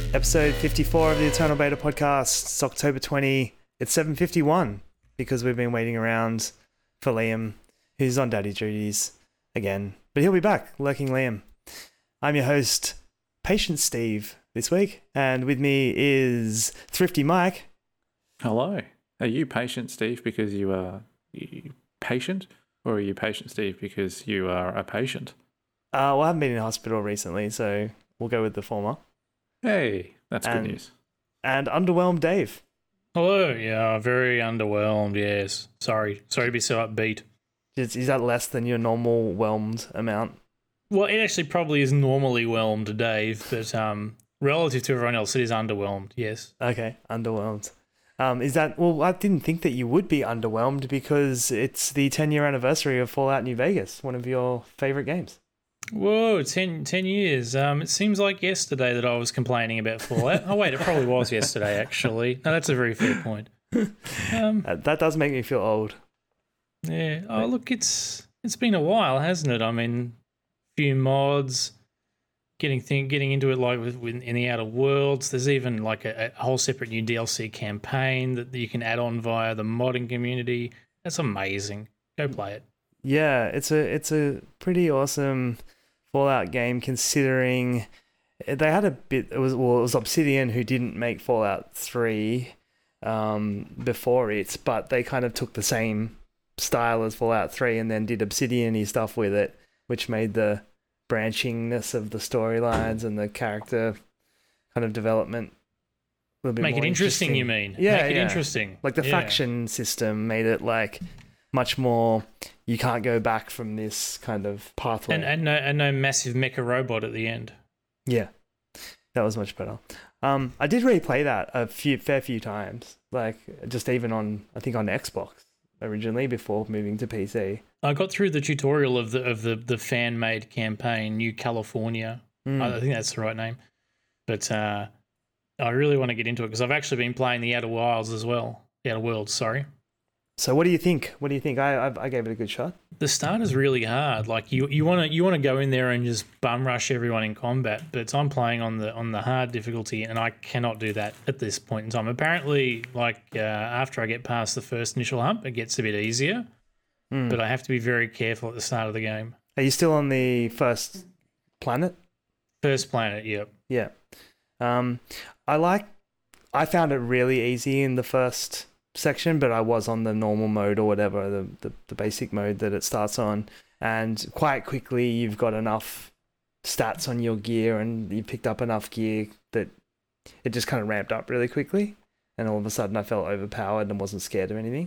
Episode 54 of the Eternal Beta podcast. It's October 20. It's 7:51 because we've been waiting around for Liam, who's on daddy duties again. But he'll be back, lurking Liam. I'm your host, Patient Steve, this week. And with me is Thrifty Mike. Hello. Are you Patient Steve because you are patient? Or are you Patient Steve because you are a patient? Well, I haven't been in hospital recently, so we'll go with the former. Hey, that's good news. And Underwhelmed Dave. Hello. Yeah, very underwhelmed. Yes. Sorry to be so upbeat. Is that less than your normal whelmed amount? Well, it actually probably is normally whelmed, Dave, but relative to everyone else, it is underwhelmed. Yes. Okay, underwhelmed. Is that... Well, I didn't think that you would be underwhelmed because it's the 10-year anniversary of Fallout New Vegas, one of your favourite games. Whoa, 10 years. It seems like yesterday that I was complaining about Fallout. Oh, wait, it probably was yesterday, actually. No, that's a very fair point. That does make me feel old. Yeah. Oh, look, it's been a while, hasn't it? I mean, a few mods, getting into it like in the Outer Worlds. There's even like a whole separate new DLC campaign that you can add on via the modding community. That's amazing. Go play it. Yeah, it's a pretty awesome Fallout game considering they had a bit. It was Obsidian who didn't make Fallout 3 before it, but they kind of took the same style as Fallout 3 and then did Obsidian-y stuff with it, which made the branchingness of the storylines and the character kind of development a little bit Make more it interesting, you mean? Yeah, Make it interesting. Like the faction system made it like much more, you can't go back from this kind of pathway. And no massive mecha robot at the end. Yeah, that was much better. I did replay that a fair few times, like just even on, I think on Xbox originally before moving to PC. I got through the tutorial of the fan-made campaign, New California. I think that's the right name. But I really want to get into it because I've actually been playing the Outer Wilds as well. The Outer Worlds, sorry. So what do you think? I gave it a good shot. The start is really hard. Like you want to go in there and just bum rush everyone in combat, but I'm playing on the hard difficulty, and I cannot do that at this point in time. Apparently, after I get past the first initial hump, it gets a bit easier, but I have to be very careful at the start of the game. Are you still on the first planet? First planet, yep. Yeah. I found it really easy in the first section, but I was on the normal mode or whatever, the basic mode that it starts on, and quite quickly you've got enough stats on your gear and you picked up enough gear that it just kind of ramped up really quickly, and all of a sudden I felt overpowered and wasn't scared of anything.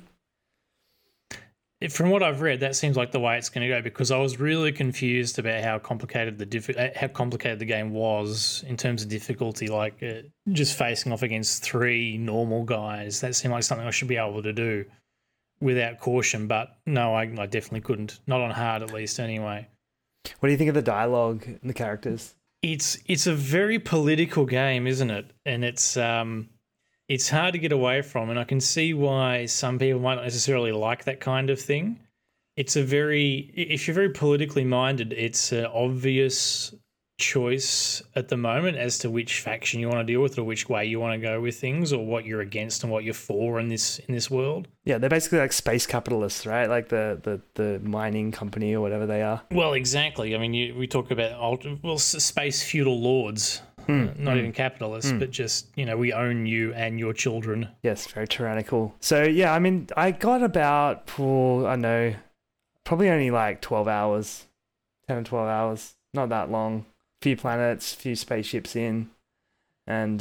From what I've read, that seems like the way it's going to go, because I was really confused about how complicated the game was in terms of difficulty. Like just facing off against 3 normal guys, that seemed like something I should be able to do without caution. But no, I definitely couldn't. Not on hard, at least, anyway. What do you think of the dialogue and the characters? It's a very political game, isn't it? And it's hard to get away from, and I can see why some people might not necessarily like that kind of thing. If you're very politically minded, it's an obvious choice at the moment as to which faction you want to deal with or which way you want to go with things or what you're against and what you're for in this world. Yeah, they're basically like space capitalists, right? Like the mining company or whatever they are. Well, exactly. I mean, we talk about space feudal lords. Not even capitalists, but just, we own you and your children. Yes, very tyrannical. So, yeah, I mean, I got about, probably only like 12 hours, 10 or 12 hours, not that long. Few planets, few spaceships in. And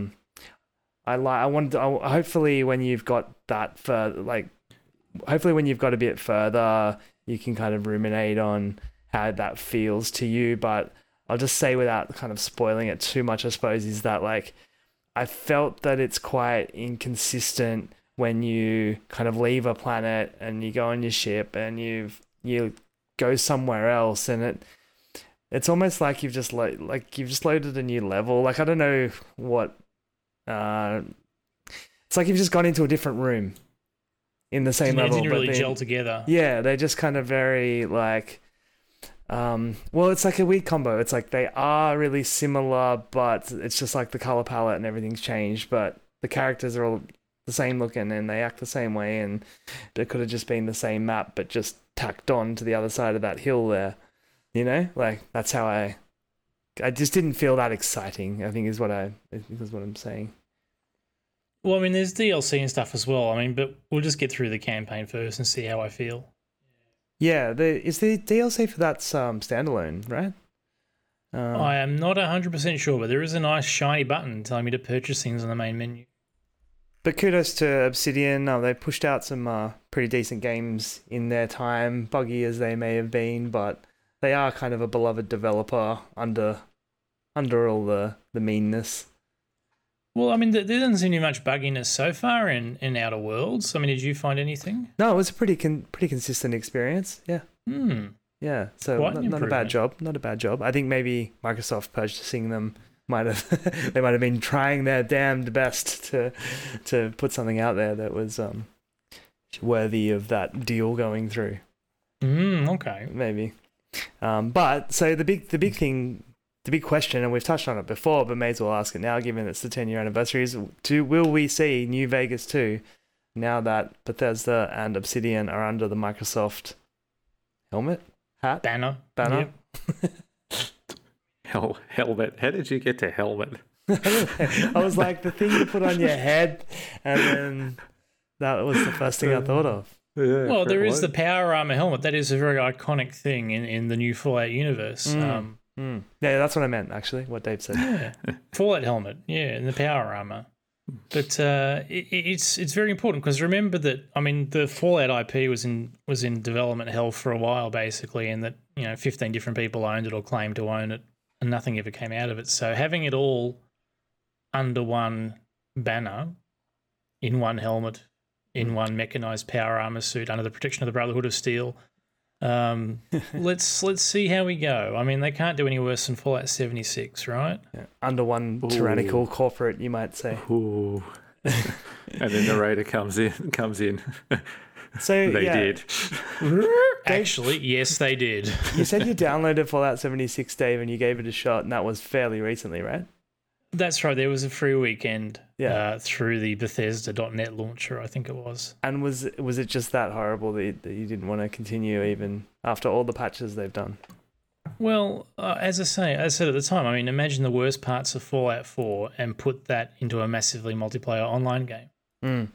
hopefully when you've got that further, hopefully when you've got a bit further, you can kind of ruminate on how that feels to you, but I'll just say without kind of spoiling it too much, I suppose, is that I felt that it's quite inconsistent when you kind of leave a planet and you go on your ship and you go somewhere else, and it's almost like you've just loaded a new level. Like, I don't know what it's like you've just gone into a different room in the same level. They didn't really gel together. Yeah, they're just kind of very Well, it's like a weird combo. It's like they are really similar, but it's just like the color palette and everything's changed, but the characters are all the same looking and they act the same way, and it could have just been the same map but just tacked on to the other side of that hill there. You know, like that's how I just didn't feel that exciting. I think is what I'm saying. Well, I mean, there's DLC and stuff as well. I mean, but we'll just get through the campaign first and see how I feel. Yeah, is the DLC for that standalone, right? I am not 100% sure, but there is a nice shiny button telling me to purchase things on the main menu. But kudos to Obsidian. They pushed out some pretty decent games in their time, buggy as they may have been, but they are kind of a beloved developer under all the meanness. Well, I mean, there doesn't seem to be much bugginess so far in Outer Worlds. I mean, did you find anything? No, it was a pretty consistent experience. Yeah. Yeah. So not a bad job. Not a bad job. I think maybe Microsoft purchasing them might have been trying their damned best to put something out there that was worthy of that deal going through. Okay. Maybe. But so the big question, and we've touched on it before, but may as well ask it now, given it's the 10-year anniversary, is will we see New Vegas 2 now that Bethesda and Obsidian are under the Microsoft helmet? Hat? Banner. Yep. Helmet. How did you get to helmet? I was like, the thing you put on your head, and then that was the first thing I thought of. Yeah, well, there is the power armor helmet. That is a very iconic thing in the new Fallout universe. Yeah, that's what I meant, actually, what Dave said. Yeah, Fallout helmet, yeah, and the power armor. But it's very important because remember that, I mean, the Fallout IP was in development hell for a while, basically, and that 15 different people owned it or claimed to own it, and nothing ever came out of it. So having it all under one banner, in one helmet, in one mechanized power armor suit, under the protection of the Brotherhood of Steel. Let's see how we go. I mean, they can't do any worse than Fallout 76, right? Yeah. Under one tyrannical corporate, you might say. Ooh. And then the raider comes in. So they did. Actually, yes, they did. You said you downloaded Fallout 76, Dave, and you gave it a shot, and that was fairly recently, right? That's right. There was a free weekend through the Bethesda.net launcher, I think it was. And was it just that horrible that you didn't want to continue even after all the patches they've done? Well, as I said at the time, I mean, imagine the worst parts of Fallout 4 and put that into a massively multiplayer online game.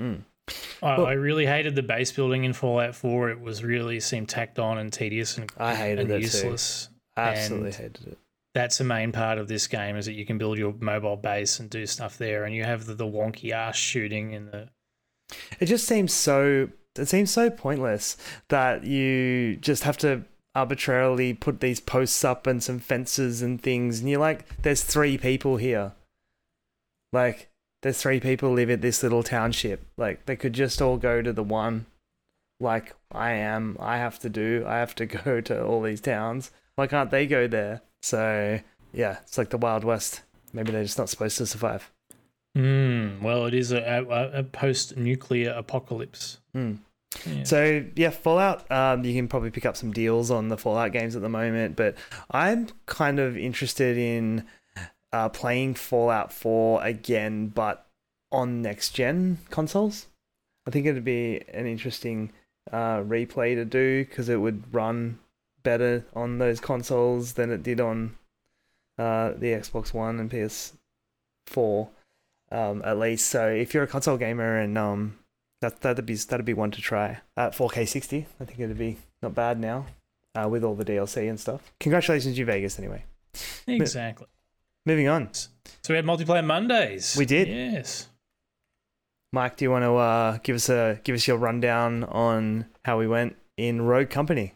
I really hated the base building in Fallout 4. It was really seemed tacked on and tedious and I hated it useless. Too. Absolutely hated it. That's a main part of this game, is that you can build your mobile base and do stuff there, and you have the wonky ass shooting in the. It just seems so. It seems so pointless that you just have to arbitrarily put these posts up and some fences and things, and you're like, "There's 3 people here. Like, there's 3 people live at this little township. Like, they could just all go to the one. Like I have to go to all these towns. Why can't they go there?" So, yeah, it's like the Wild West. Maybe they're just not supposed to survive. Well, it is a post-nuclear apocalypse. Yeah. So, yeah, Fallout, you can probably pick up some deals on the Fallout games at the moment, but I'm kind of interested in playing Fallout 4 again, but on next-gen consoles. I think it'd be an interesting replay to do because it would run better on those consoles than it did on the Xbox One and PS4, at least. So if you're a console gamer, and that'd be one to try at 4K 60. I think it'd be not bad now with all the DLC and stuff. Congratulations, New Vegas, anyway. Exactly. Moving on. So we had multiplayer Mondays. We did. Yes. Mike, do you want to give us your rundown on how we went in Rogue Company?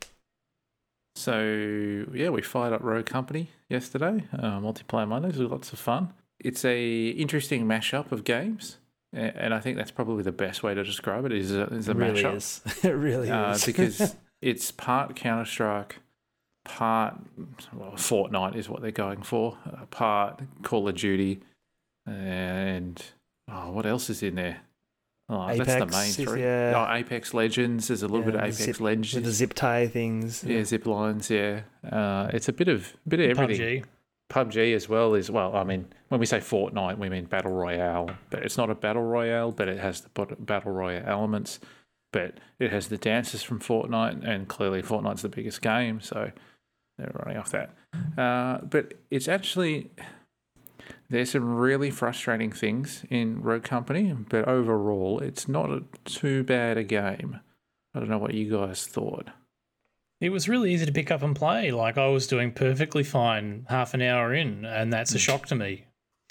So, yeah, we fired up Rogue Company yesterday. Multiplayer Mondays was lots of fun. It's a interesting mashup of games, and I think that's probably the best way to describe it is a mashup. It really is. Because it's part Counter-Strike, part Fortnite is what they're going for, part Call of Duty, and what else is in there? Oh, Apex that's the main is, three. yeah. Oh, Apex Legends. There's a little bit of Apex with Legends. the zip tie things. Yeah, zip lines. Yeah, it's a bit of everything. PUBG as well is, well, I mean, when we say Fortnite, we mean Battle Royale, but it's not a Battle Royale, but it has the Battle Royale elements, but it has the dances from Fortnite, and clearly Fortnite's the biggest game, so they're running off that. But it's actually, there's some really frustrating things in Rogue Company, but overall, it's not too bad a game. I don't know what you guys thought. It was really easy to pick up and play. Like, I was doing perfectly fine half an hour in, and that's a shock to me.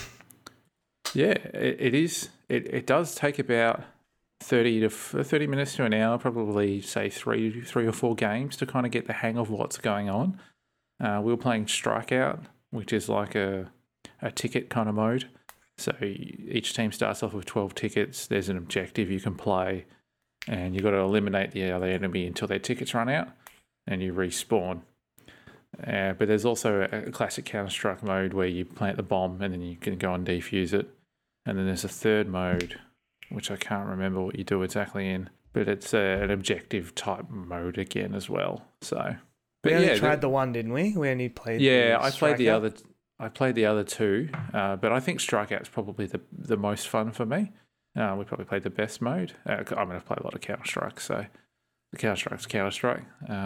Yeah, it is. It does take about 30 minutes to an hour, probably say three or four games to kind of get the hang of what's going on. We were playing Strikeout, which is like a ticket kind of mode. So each team starts off with 12 tickets. There's an objective you can play, and you've got to eliminate the other enemy until their tickets run out, and you respawn. But there's also a classic Counter-Strike mode where you plant the bomb and then you can go and defuse it. And then there's a third mode, which I can't remember what you do exactly in, but it's an objective type mode again as well. So, but we only tried the one, didn't we? We only played. Yeah, I played the other. I played the other two, but I think Strikeout's probably the most fun for me. We probably played the best mode. I mean, I've played a lot of Counter-Strike, so the Counter-Strike's Counter-Strike.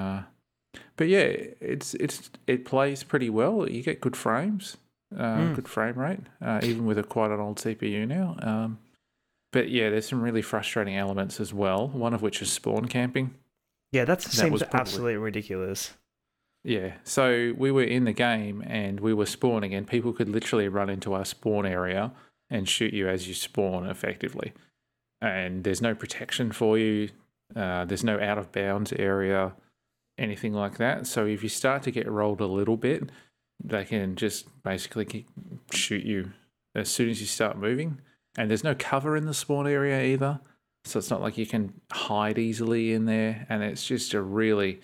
But yeah, it plays pretty well. You get good frames, good frame rate, even with quite an old CPU now. But yeah, there's some really frustrating elements as well. One of which is spawn camping. Yeah, that seems absolutely ridiculous. Yeah, so we were in the game and we were spawning, and people could literally run into our spawn area and shoot you as you spawn effectively. And there's no protection for you. There's no out of bounds area, anything like that. So if you start to get rolled a little bit, they can just basically shoot you as soon as you start moving. And there's no cover in the spawn area either. So it's not like you can hide easily in there. And it's just a really,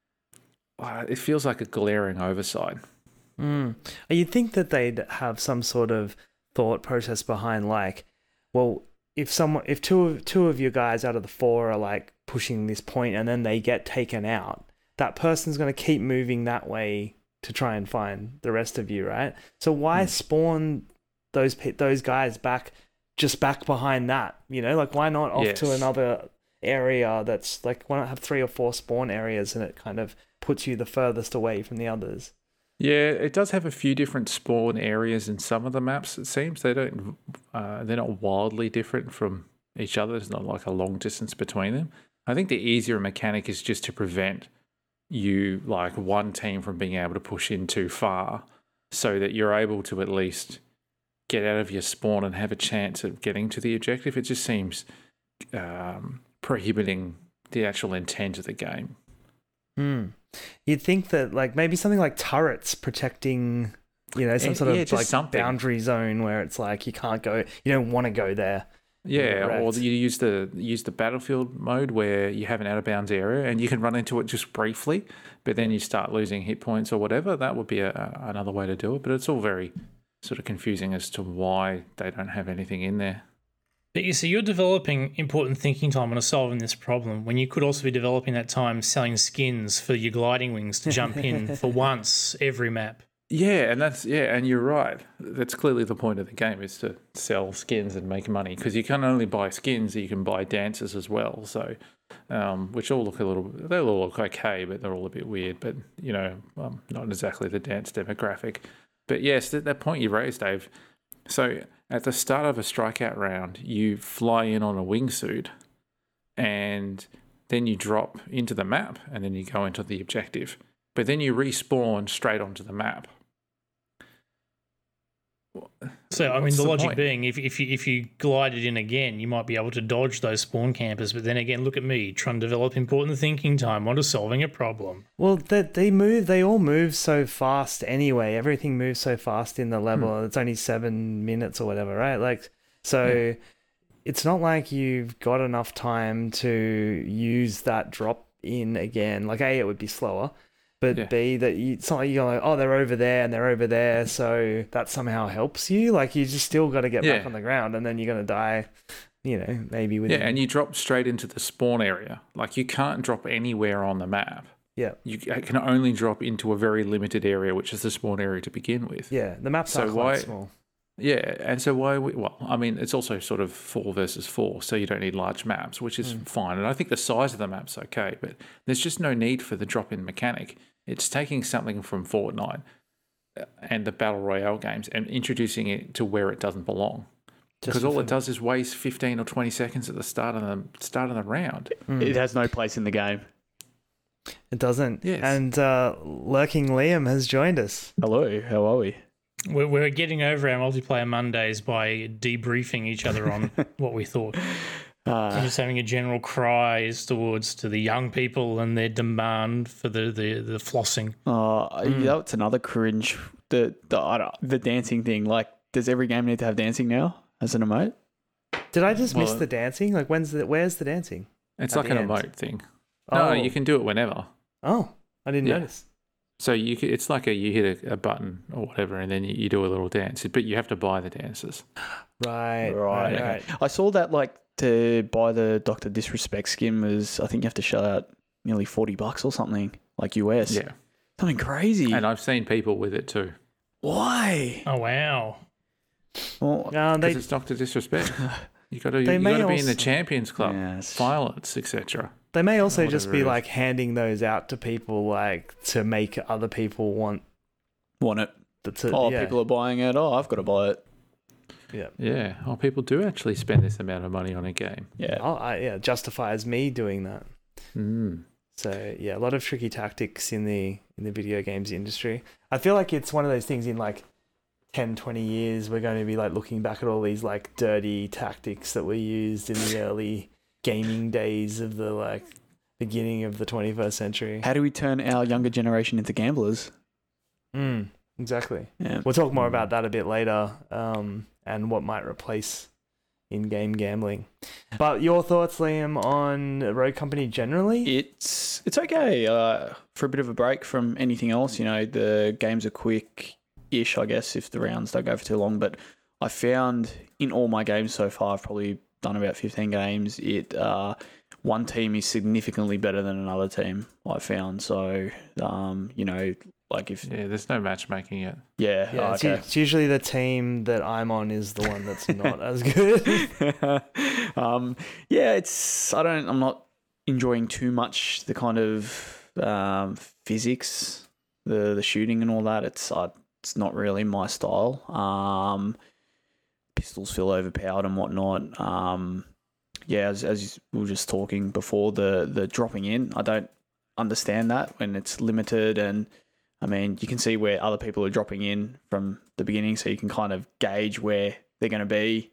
it feels like a glaring oversight. You'd think that they'd have some sort of thought process behind, like, well, if two of you guys out of the four are like pushing this point and then they get taken out, that person's going to keep moving that way to try and find the rest of you, right? So why spawn those guys back behind that? You know, like, why not off to another area that's like, why not have 3 or 4 spawn areas and it kind of puts you the furthest away from the others? Yeah, it does have a few different spawn areas in some of the maps. It seems they're not wildly different from each other. There's not like a long distance between them. I think the easier mechanic is just to prevent you, like one team, from being able to push in too far, so that you're able to at least get out of your spawn and have a chance of getting to the objective. It just seems prohibiting the actual intent of the game. You'd think that, like, maybe something like turrets protecting, you know, some sort of like boundary zone where it's like you can't go, you don't want to go there. Yeah, or you use the battlefield mode where you have an out of bounds area and you can run into it just briefly, but then you start losing hit points or whatever. That would be another way to do it, but it's all very sort of confusing as to why they don't have anything in there. But you see, you're developing important thinking time on solving this problem when you could also be developing that time selling skins for your gliding wings to jump in for once every map. Yeah, and you're right. That's clearly the point of the game, is to sell skins and make money, because you can't only buy skins, you can buy dances as well. So, which all look they all look okay, but they're all a bit weird. But you know, not exactly the dance demographic. But yes, that point you raised, Dave. So at the start of a strikeout round, you fly in on a wingsuit, and then you drop into the map, and then you go into the objective. But then you respawn straight onto the map. So, I mean, the logic being, if you glided in again, you might be able to dodge those spawn campers. But then again, look at me trying to develop important thinking time onto solving a problem. Well, they all move so fast anyway. Everything moves so fast in the level. It's only 7 minutes or whatever, right? Like, so it's not like you've got enough time to use that drop in again. Like, A, it would be slower. But B, that it's not like you're like, oh, they're over there and they're over there, so that somehow helps you. Like, you just still got to get back on the ground, and then you're going to die maybe with and you drop straight into the spawn area. Like, you can't drop anywhere on the map. Yeah. You can only drop into a very limited area, which is the spawn area to begin with. Yeah, the maps are quite small. Yeah, and so it's also sort of 4 versus 4, so you don't need large maps, which is fine. And I think the size of the map's okay, but there's just no need for the drop-in mechanic. It's taking something from Fortnite and the Battle Royale games and introducing it to where it doesn't belong. Because all it does is waste 15 or 20 seconds at the start of the round. It has no place in the game. It doesn't. Yes. And Lurking Liam has joined us. Hello, how are we? We're getting over our multiplayer Mondays by debriefing each other on what we thought. And just having a general cry towards to the young people and their demand for the flossing. That's another cringe. The dancing thing. Like, does every game need to have dancing now as an emote? Did I just miss the dancing? Like, where's the dancing? It's At like the an end? emote thing. No, you can do it whenever. Oh, I didn't notice. So it's like you hit a button or whatever, and then you do a little dance, but you have to buy the dances. Right. I saw that, like, to buy the Dr. Disrespect skin was, I think you have to shell out nearly $40 or something, like US. Yeah. Something crazy. And I've seen people with it too. Why? Oh, wow. Well, Because it's Dr. Disrespect. You got to be in the Champions Club, violence, etc. They may also just be like handing those out to people, like to make other people want it. People are buying it. Oh, I've got to buy it. Yeah. Yeah. Oh, people do actually spend this amount of money on a game. Yeah. Justifies me doing that. Mm. So yeah, a lot of tricky tactics in the video games industry. I feel like it's one of those things in like 10, 20 years, we're going to be like looking back at all these like dirty tactics that were used in the early gaming days of the like beginning of the 21st century. How do we turn our younger generation into gamblers? Exactly. Yeah. We'll talk more about that a bit later, and what might replace in-game gambling. But your thoughts, Liam, on Rogue Company generally? It's okay for a bit of a break from anything else. The games are quick-ish, I guess, if the rounds don't go for too long. But I found in all my games so far, I've probably done about 15 games. One team is significantly better than another team, I found. So, there's no matchmaking yet. Yeah, it's usually the team that I'm on is the one that's not as good. I'm not enjoying too much the kind of physics, the shooting and all that. It's not really my style. Pistols feel overpowered and whatnot. As we were just talking before, the dropping in, I don't understand that when it's limited. And I mean, you can see where other people are dropping in from the beginning, so you can kind of gauge where they're going to be.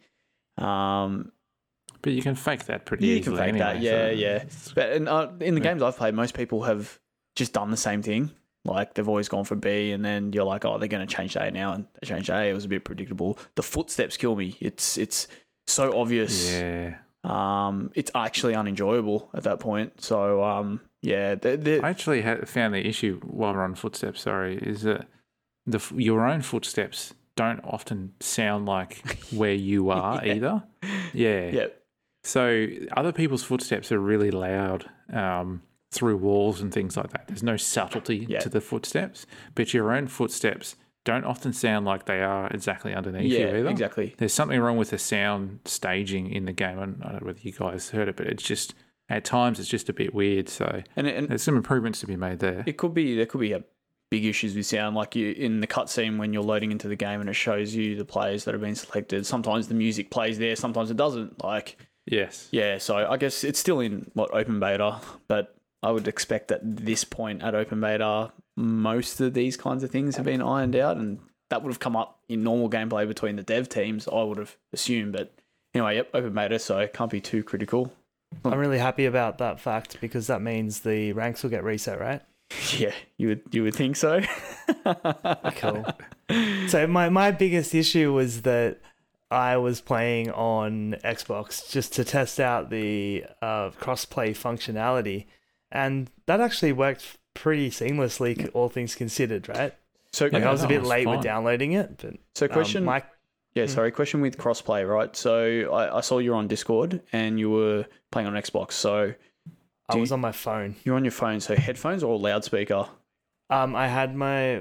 But you can fake that pretty easily. You can fake that, But in the games I've played, most people have just done the same thing. Like, they've always gone for B, and then you're like, oh, they're going to change A now, and they changed A. It was a bit predictable. The footsteps kill me. It's so obvious. Yeah. It's actually unenjoyable at that point. So, I actually found the issue while we're on footsteps, is that your own footsteps don't often sound like where you are either. Yeah. Yeah. So other people's footsteps are really loud through walls and things like that. There's no subtlety to the footsteps, but your own footsteps don't often sound like they are exactly underneath you either. Exactly. There's something wrong with the sound staging in the game. I don't know whether you guys heard it, but it's just, at times, it's just a bit weird. So and there's some improvements to be made there. There could be big issues with sound, like in the cutscene when you're loading into the game and it shows you the players that have been selected. Sometimes the music plays there, sometimes it doesn't. Yes. Yeah, so I guess it's still in open beta, but I would expect at this point at open beta, most of these kinds of things have been ironed out, and that would have come up in normal gameplay between the dev teams, I would have assumed. But anyway, open beta, so it can't be too critical. I'm really happy about that fact, because that means the ranks will get reset, right? Yeah, you would think so. Cool. So my biggest issue was that I was playing on Xbox just to test out the cross-play functionality, and that actually worked pretty seamlessly, all things considered, right? So I was a bit late fine. with downloading it, but question, Mike. Yeah, sorry. Question with crossplay, right? So I saw you were on Discord and you were playing on Xbox. So I was on my phone. you're on your phone. So headphones or loudspeaker? I had my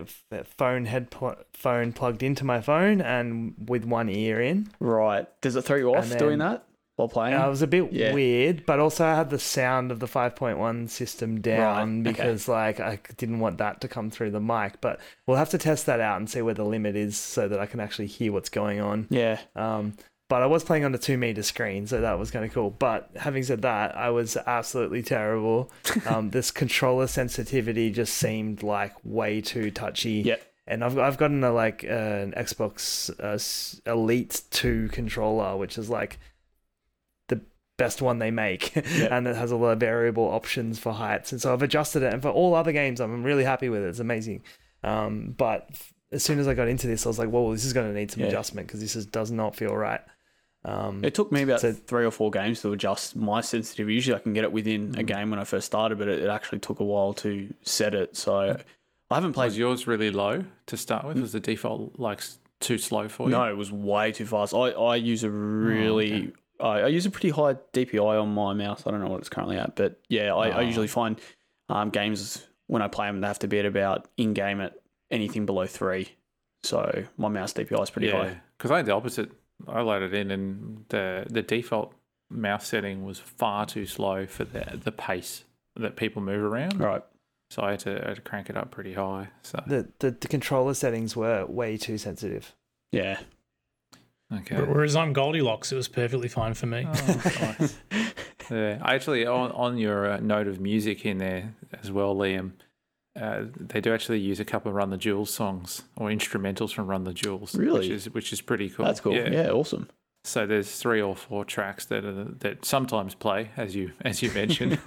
phone plugged into my phone and with one ear in. Right. Does it throw you off And doing then- that while playing? It was a bit Yeah. weird, but also I had the sound of the 5.1 system down Right, okay. because like I didn't want that to come through the mic. But we'll have to test that out and see where the limit is so that I can actually hear what's going on. Yeah. But I was playing on a 2 meter screen, so that was kind of cool. But having said that, I was absolutely terrible. This controller sensitivity just seemed like way too touchy. Yeah. And I've gotten an Xbox Elite 2 controller, which is like the best one they make, and it has a lot of variable options for heights. And so I've adjusted it, and for all other games, I'm really happy with it. It's amazing. But as soon as I got into this, I was like, "Whoa, this is going to need some adjustment because does not feel right." It took me about 3 or 4 games to adjust my sensitivity. Usually I can get it within a game when I first started, but it actually took a while to set it. So I haven't played. Was yours really low to start with? Was the default like too slow for you? No, it was way too fast. I use a really... I use a pretty high DPI on my mouse. I don't know what it's currently at, but yeah, I usually find games when I play them, they have to be at about in-game at anything below 3. So my mouse DPI is pretty high. Because I had the opposite. I loaded in and the default mouse setting was far too slow for the pace that people move around. Right. So I had to crank it up pretty high. So The controller settings were way too sensitive. Yeah. okay. Whereas I'm Goldilocks, it was perfectly fine for me. Oh, nice. Yeah, actually, on your note of music in there as well, Liam, they do actually use a couple of Run the Jewels songs or instrumentals from Run the Jewels. Really? Which is pretty cool. That's cool. Yeah, awesome. So there's 3 or 4 tracks that sometimes play, as you mentioned.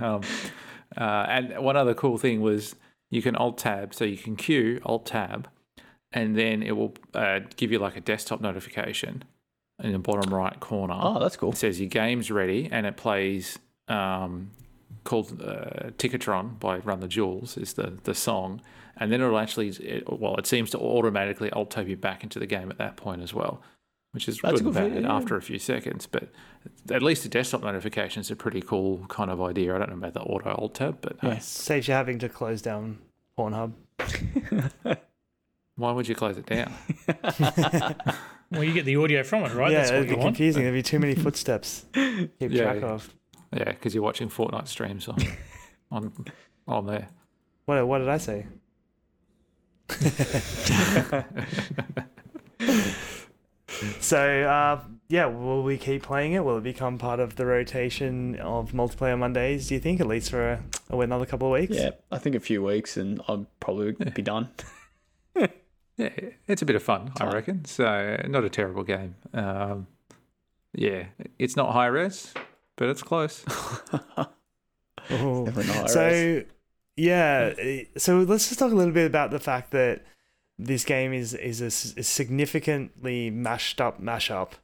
And one other cool thing was you can Alt Tab, so you can queue Alt Tab, and then it will give you like a desktop notification in the bottom right corner. Oh, that's cool. It says your game's ready, and it plays called Ticketron by Run the Jewels is the song, and then it'll actually it seems to automatically alt tab you back into the game at that point as well, which is That's good and good for bad you, yeah. after a few seconds. But at least the desktop notifications are a pretty cool kind of idea. I don't know about the auto alt tab, but Yeah. Saves you having to close down Pornhub. why would you close it down? Well, you get the audio from it, right? Yeah, That's what it'd be you want. confusing. There'd be too many footsteps. Keep Yeah, track yeah. of. Yeah, because you're watching Fortnite streams on there. What did I say? So, will we keep playing it? Will it become part of the rotation of multiplayer Mondays, do you think, at least for another couple of weeks? Yeah, I think a few weeks and I'll probably be done. Yeah, it's a bit of fun, I reckon. So not a terrible game. Yeah, it's not high res, but it's close. Ooh. Definitely not So, so let's just talk a little bit about the fact that this game is a significantly mashed up mashup.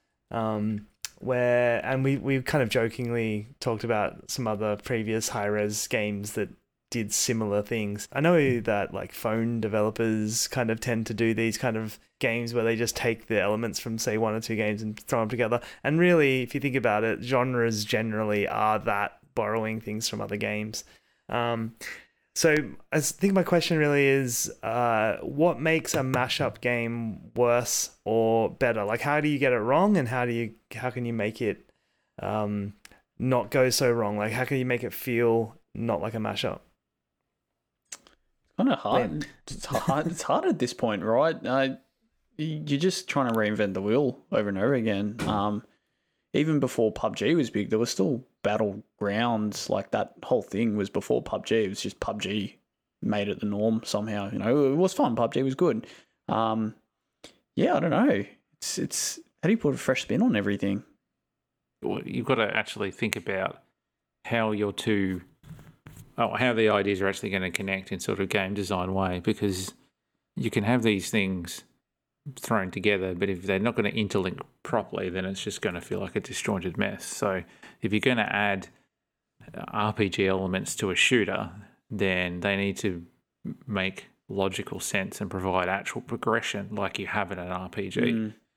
And we kind of jokingly talked about some other previous high res games that did similar things. I know that like phone developers kind of tend to do these kind of games where they just take the elements from say 1 or 2 games and throw them together. And really, if you think about it, genres generally are that, borrowing things from other games. So I think my question really is, what makes a mashup game worse or better? Like, how do you get it wrong, and how can you make it not go so wrong? Like, how can you make it feel not like a mashup? Kind of hard. It's hard. It's hard at this point, right? You're just trying to reinvent the wheel over and over again. Even before PUBG was big, there were still battlegrounds. Like that whole thing was before PUBG. It was just PUBG made it the norm somehow. You know, it was fun. PUBG was good. Yeah, I don't know. It's how do you put a fresh spin on everything? Well, you've got to actually think about how how the ideas are actually going to connect in sort of game design way, because you can have these things thrown together, but if they're not going to interlink properly, then it's just going to feel like a disjointed mess. So if you're going to add RPG elements to a shooter, then they need to make logical sense and provide actual progression like you have in an RPG.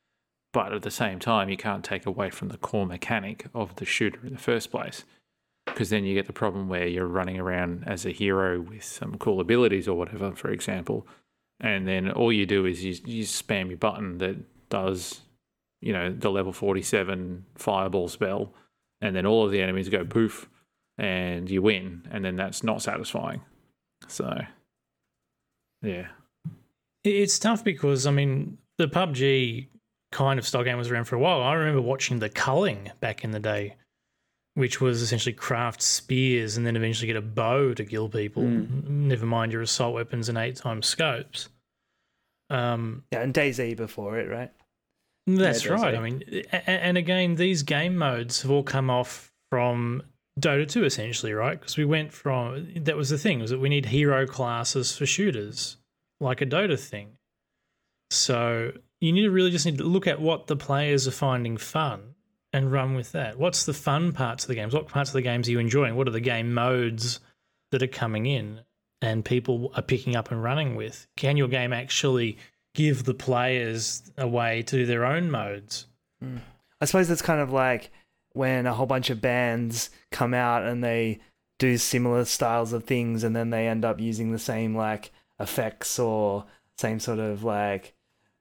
But at the same time, you can't take away from the core mechanic of the shooter in the first place, because then you get the problem where you're running around as a hero with some cool abilities or whatever, for example, and then all you do is you spam your button that does, the level 47 fireball spell, and then all of the enemies go poof, and you win, and then that's not satisfying. So, yeah. It's tough because, the PUBG kind of style game was around for a while. I remember watching the culling back in the day, which was essentially craft spears and then eventually get a bow to kill people. Never mind your assault weapons and 8x scopes. And DayZ before it, right? That's Yeah, right. DayZ. And again, these game modes have all come off from Dota 2 essentially, right? Because we went from, that was the thing, was that we need hero classes for shooters, like a Dota thing. So you just need to look at what the players are finding fun and run with that. What's the fun parts of the games? What parts of the games are you enjoying? What are the game modes that are coming in and people are picking up and running with? Can your game actually give the players a way to do their own modes? I suppose that's kind of like when a whole bunch of bands come out and they do similar styles of things, and then they end up using the same like effects or same sort of like,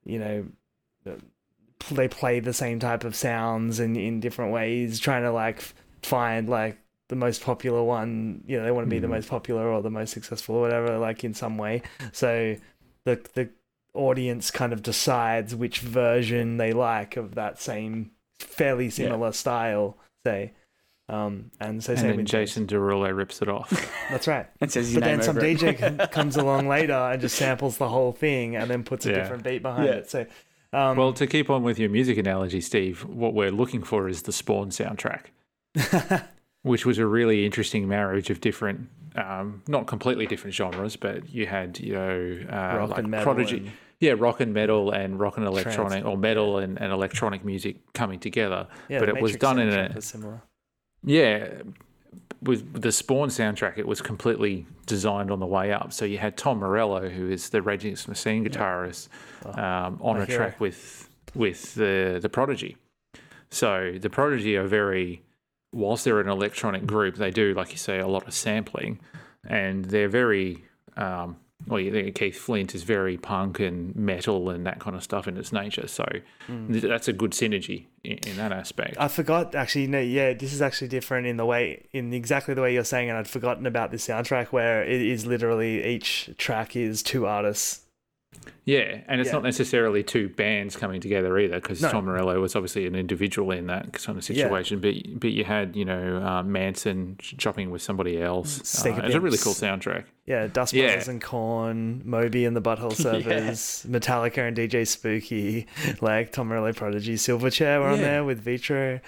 they play the same type of sounds in different ways, trying to like find like the most popular one. They want to be the most popular or the most successful or whatever, like in some way. So the audience kind of decides which version they like of that same fairly similar style, say. And then Jason Derulo rips it off. That's right. And says his But name then some over it. DJ comes along later and just samples the whole thing and then puts a different beat behind it. So, Well, to keep on with your music analogy, Steve, what we're looking for is the Spawn soundtrack, which was a really interesting marriage of different, not completely different genres, but you had, rock like and metal. Prodigy. Yeah, rock and metal and rock and electronic, or metal and electronic music coming together. Yeah, but the it was Matrix done in soundtrack a... was similar. Yeah, with the Spawn soundtrack, it was completely designed on the way up. So you had Tom Morello, who is the Rage Against the Machine guitarist, on a hero. track with the Prodigy. So the Prodigy are very, whilst they're an electronic group, they do, like you say, a lot of sampling, and they're very. Keith Flint is very punk and metal and that kind of stuff in its nature. So that's a good synergy in that aspect. I forgot actually. No, yeah, this is actually different in exactly the way you're saying it. I'd forgotten about the soundtrack where it is literally each track is two artists. Yeah, and it's not necessarily two bands coming together either, because Tom Morello was obviously an individual in that kind of situation. But you had Manson chopping with somebody else. It's a really cool soundtrack. Yeah, Dust Brothers and Korn, Moby and the Butthole Surfers, Metallica and DJ Spooky, like Tom Morello, Prodigy, Silverchair were on there with Vitro.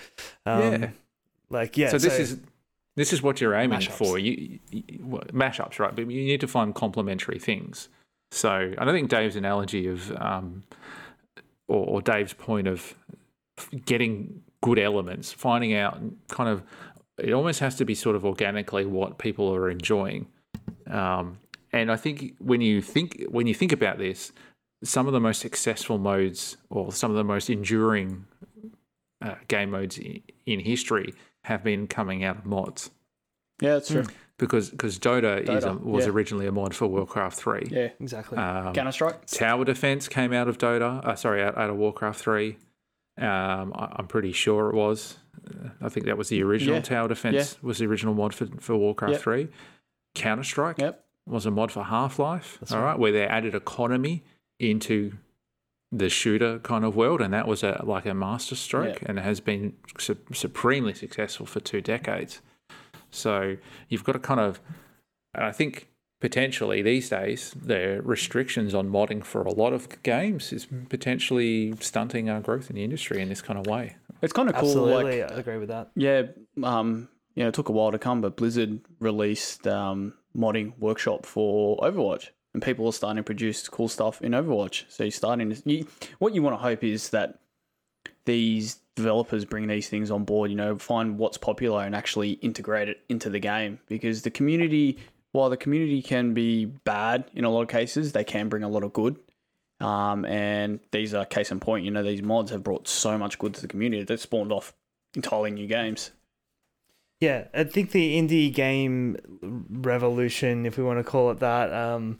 So this is what you're aiming mashups. for. Mashups, right? But you need to find complementary things. So I don't think Dave's analogy of, or Dave's point of getting good elements, finding out kind of, it almost has to be sort of organically what people are enjoying. And I think when you think about this, some of the most successful modes or some of the most enduring game modes in history have been coming out of mods. Yeah, that's true. Because Dota was originally a mod for Warcraft 3. Yeah, Exactly. Counter-Strike. Tower Defense came out of Dota. Out of Warcraft 3. I'm pretty sure it was. I think that was the original. Tower Defense was the original mod for Warcraft 3. Counter-Strike was a mod for Half-Life. Right, where they added economy into the shooter kind of world, and that was a master stroke, and it has been supremely successful for 2 decades. So you've got to kind of, and I think potentially these days the restrictions on modding for a lot of games is potentially stunting our growth in the industry in this kind of way. It's kind of cool. Absolutely, I agree with that. Yeah, it took a while to come, but Blizzard released modding workshop for Overwatch, and people are starting to produce cool stuff in Overwatch. So you're starting to. What you want to hope is that these developers bring these things on board, find what's popular and actually integrate it into the game, because the community, while the community can be bad in a lot of cases, they can bring a lot of good. And these are case in point. These mods have brought so much good to the community. They've spawned off entirely new games. Yeah, I think the indie game revolution, if we want to call it that,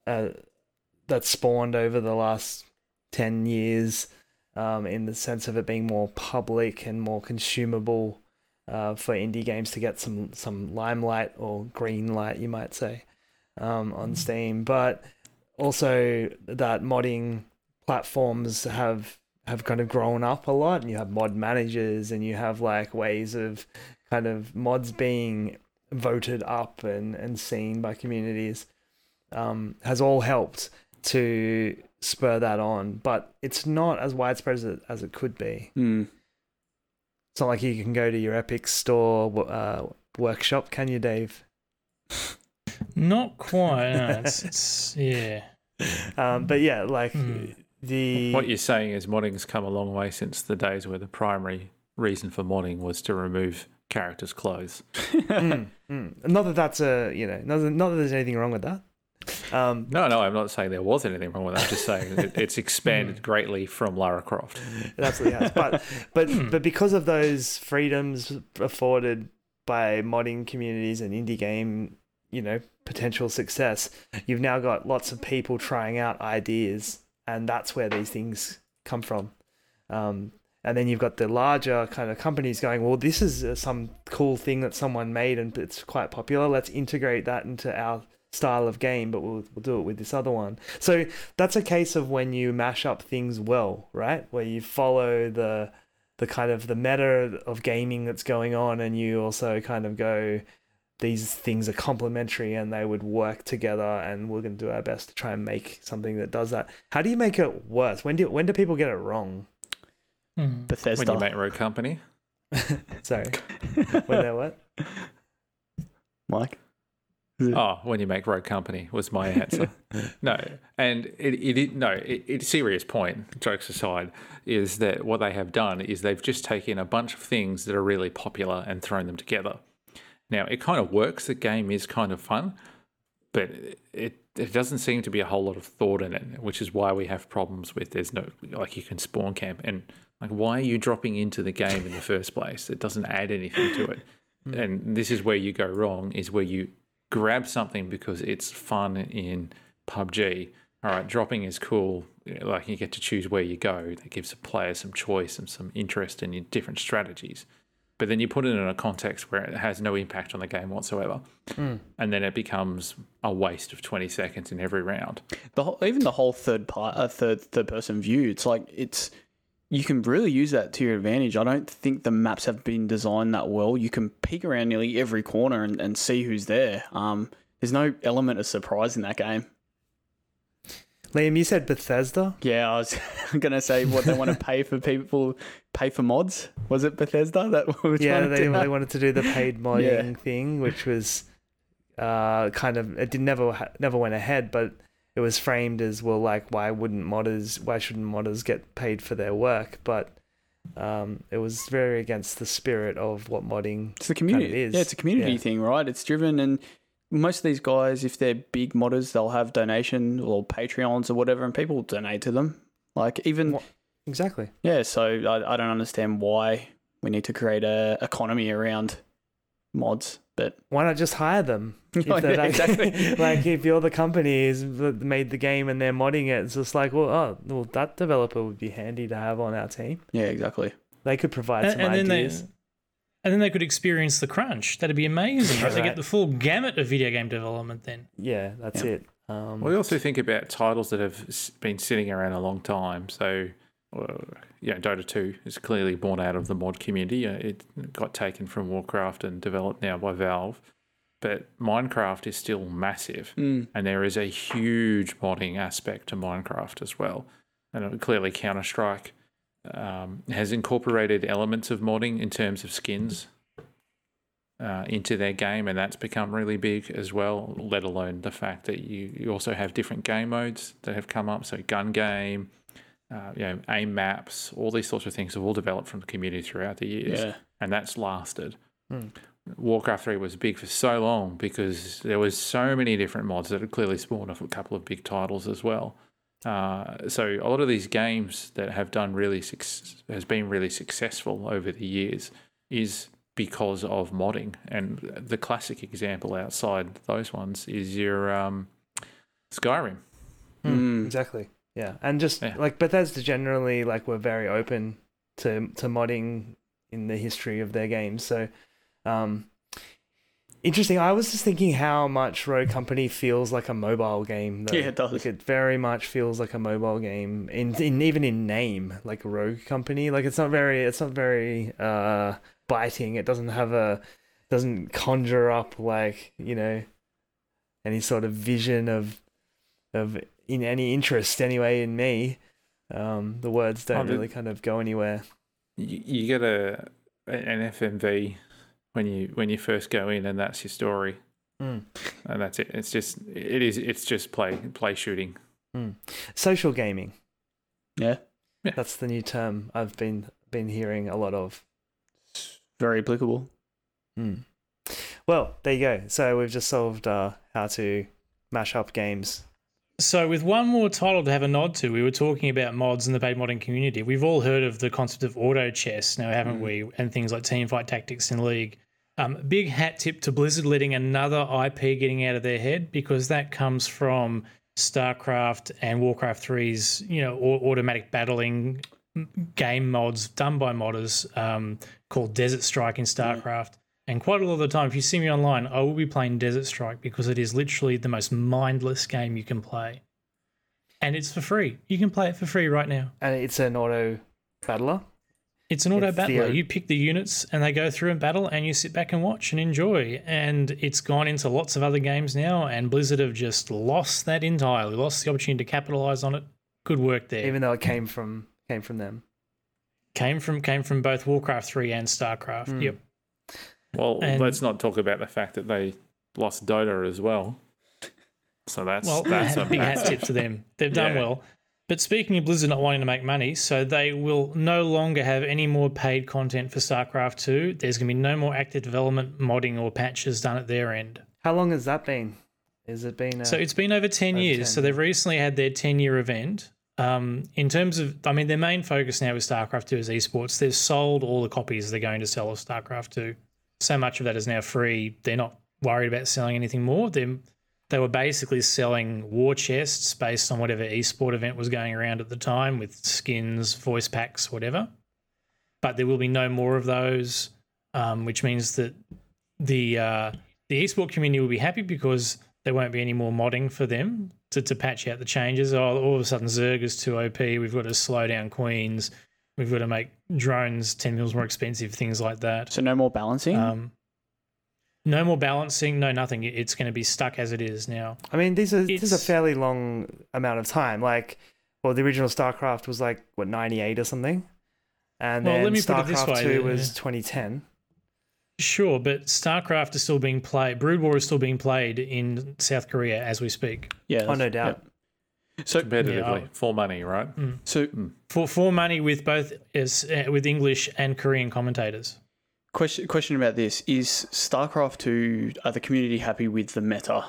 that spawned over the last 10 years, in the sense of it being more public and more consumable for indie games to get some limelight or green light, you might say, on Steam. But also that modding platforms have kind of grown up a lot, and you have mod managers, and you have like ways of kind of mods being voted up and seen by communities, has all helped to spur that on, but it's not as widespread as it could be. It's not like you can go to your Epic Store workshop, can you, Dave? Not quite. No, it's yeah. But yeah, like the What you're saying is modding's come a long way since the days where the primary reason for modding was to remove characters' clothes. Not that that's not that there's anything wrong with that. No, I'm not saying there was anything wrong with that. I'm just saying it's expanded greatly from Lara Croft. It absolutely has. But because of those freedoms afforded by modding communities and indie game, potential success, you've now got lots of people trying out ideas, and that's where these things come from. And then you've got the larger kind of companies going, well, this is some cool thing that someone made and it's quite popular. Let's integrate that into our style of game, but we'll do it with this other one. So that's a case of when you mash up things well, right? Where you follow the kind of the meta of gaming that's going on, and you also kind of go, these things are complementary and they would work together, and we're going to do our best to try and make something that does that. How do you make it worse? When do people get it wrong? Bethesda. When you make Rogue Company. Sorry. When they're what? Mike? When you make Rogue Company was my answer. No, and it's serious point, jokes aside, is that what they have done is they've just taken a bunch of things that are really popular and thrown them together. Now, it kind of works. The game is kind of fun, but it doesn't seem to be a whole lot of thought in it, which is why we have problems with there's no, like, you can spawn camp, and like, why are you dropping into the game in the first place? It doesn't add anything to it. And this is where you go wrong, is where you grab something because it's fun in PUBG. All right, dropping is cool. Like, you get to choose where you go. That gives the player some choice and some interest in your different strategies. But then you put it in a context where it has no impact on the game whatsoever. And then it becomes a waste of 20 seconds in every round. Even the whole third person view, it's like you can really use that to your advantage. I don't think the maps have been designed that well. You can peek around nearly every corner and see who's there. There's no element of surprise in that game. Liam, you said Bethesda? Yeah, I was going to say what they want to pay for mods. Was it Bethesda that we were trying to do? They wanted to do the paid modding thing, which was kind of, it never went ahead, but it was framed as, well, like, why shouldn't modders get paid for their work? But it was very against the spirit of what modding it's the community kind of is. Yeah, it's a community thing, right? It's driven, and most of these guys, if they're big modders, they'll have donations or Patreons or whatever, and people donate to them. Like, even... Exactly. Yeah, so I don't understand why we need to create a economy around mods, but... Why not just hire them? Exactly. Like, if you're the company who's made the game and they're modding it, it's just like, well, that developer would be handy to have on our team. Yeah, exactly. They could provide some ideas. And then they could experience the crunch. That'd be amazing. Right? They Right. get the full gamut of video game development then. Yeah, that's it. We also think about titles that have been sitting around a long time. So, Dota 2 is clearly born out of the mod community. It got taken from Warcraft and developed now by Valve. But Minecraft is still massive. And there is a huge modding aspect to Minecraft as well. And clearly Counter-Strike has incorporated elements of modding in terms of skins into their game, and that's become really big as well, let alone the fact that you also have different game modes that have come up. So gun game, aim maps, all these sorts of things have all developed from the community throughout the years, and that's lasted. Warcraft 3 was big for so long because there was so many different mods that had clearly spawned off a couple of big titles as well. So a lot of these games that have done has been really successful over the years is because of modding. And the classic example outside those ones is your Skyrim. Exactly. Yeah, and just like Bethesda generally, like we're very open to modding in the history of their games. So, interesting. I was just thinking how much Rogue Company feels like a mobile game. Though. Yeah, it does. Like it very much feels like a mobile game in even in name, like Rogue Company. Like it's not very biting. It doesn't conjure up like, you know, any sort of vision of in any interest anyway in me. The words don't really kind of go anywhere. You get an FMV when you first go in, and that's your story, and that's it. It's just play shooting. Social gaming. Yeah, that's the new term I've been hearing a lot of. Very applicable. Well, there you go. So we've just solved how to mash up games. So with one more title to have a nod to, we were talking about mods in the paid modding community. We've all heard of the concept of auto chess now, haven't we? And things like Teamfight Tactics in League. Big hat tip to Blizzard letting another IP getting out of their head, because that comes from StarCraft and Warcraft 3's, you know, automatic battling game mods done by modders called Desert Strike in StarCraft. And quite a lot of the time, if you see me online, I will be playing Desert Strike because it is literally the most mindless game you can play. And it's for free. You can play it for free right now. And it's an auto battler? It's an auto battler. You pick the units and they go through and battle, and you sit back and watch and enjoy. And it's gone into lots of other games now, and Blizzard have just lost that entirely, lost the opportunity to capitalize on it. Good work there. Even though it came from them. Came from both Warcraft 3 and StarCraft. Yep. Well, let's not talk about the fact that they lost Dota as well. So that's a big hat tip to them. They've done well. But speaking of Blizzard not wanting to make money, so they will no longer have any more paid content for StarCraft 2. There's going to be no more active development, modding, or patches done at their end. How long has that been? Has it been? So it's been over 10 years. 10. So they've recently had their 10-year event. In terms of, I mean, their main focus now with StarCraft 2 is esports. They've sold all the copies they're going to sell of StarCraft 2. So much of that is now free. They're not worried about selling anything more. They were basically selling war chests based on whatever esport event was going around at the time, with skins, voice packs, whatever. But there will be no more of those, which means that the esport community will be happy because there won't be any more modding for them to patch out the changes. Oh, all of a sudden Zerg is too OP. We've got to slow down Queens. We've got to make drones 10 mils more expensive, things like that. So no more balancing? No more balancing, no nothing. It's going to be stuck as it is now. I mean, this is a fairly long amount of time. Like, well, the original StarCraft was like, 98 or something? And then let me put it this StarCraft way, 2 was 2010. Sure, but StarCraft is still being played. Brood War is still being played in South Korea as we speak. Yeah. Oh, no doubt. Yeah. So competitively, for money, right? So for money with both with English and Korean commentators. Question about this: is StarCraft 2? Are the community happy with the meta?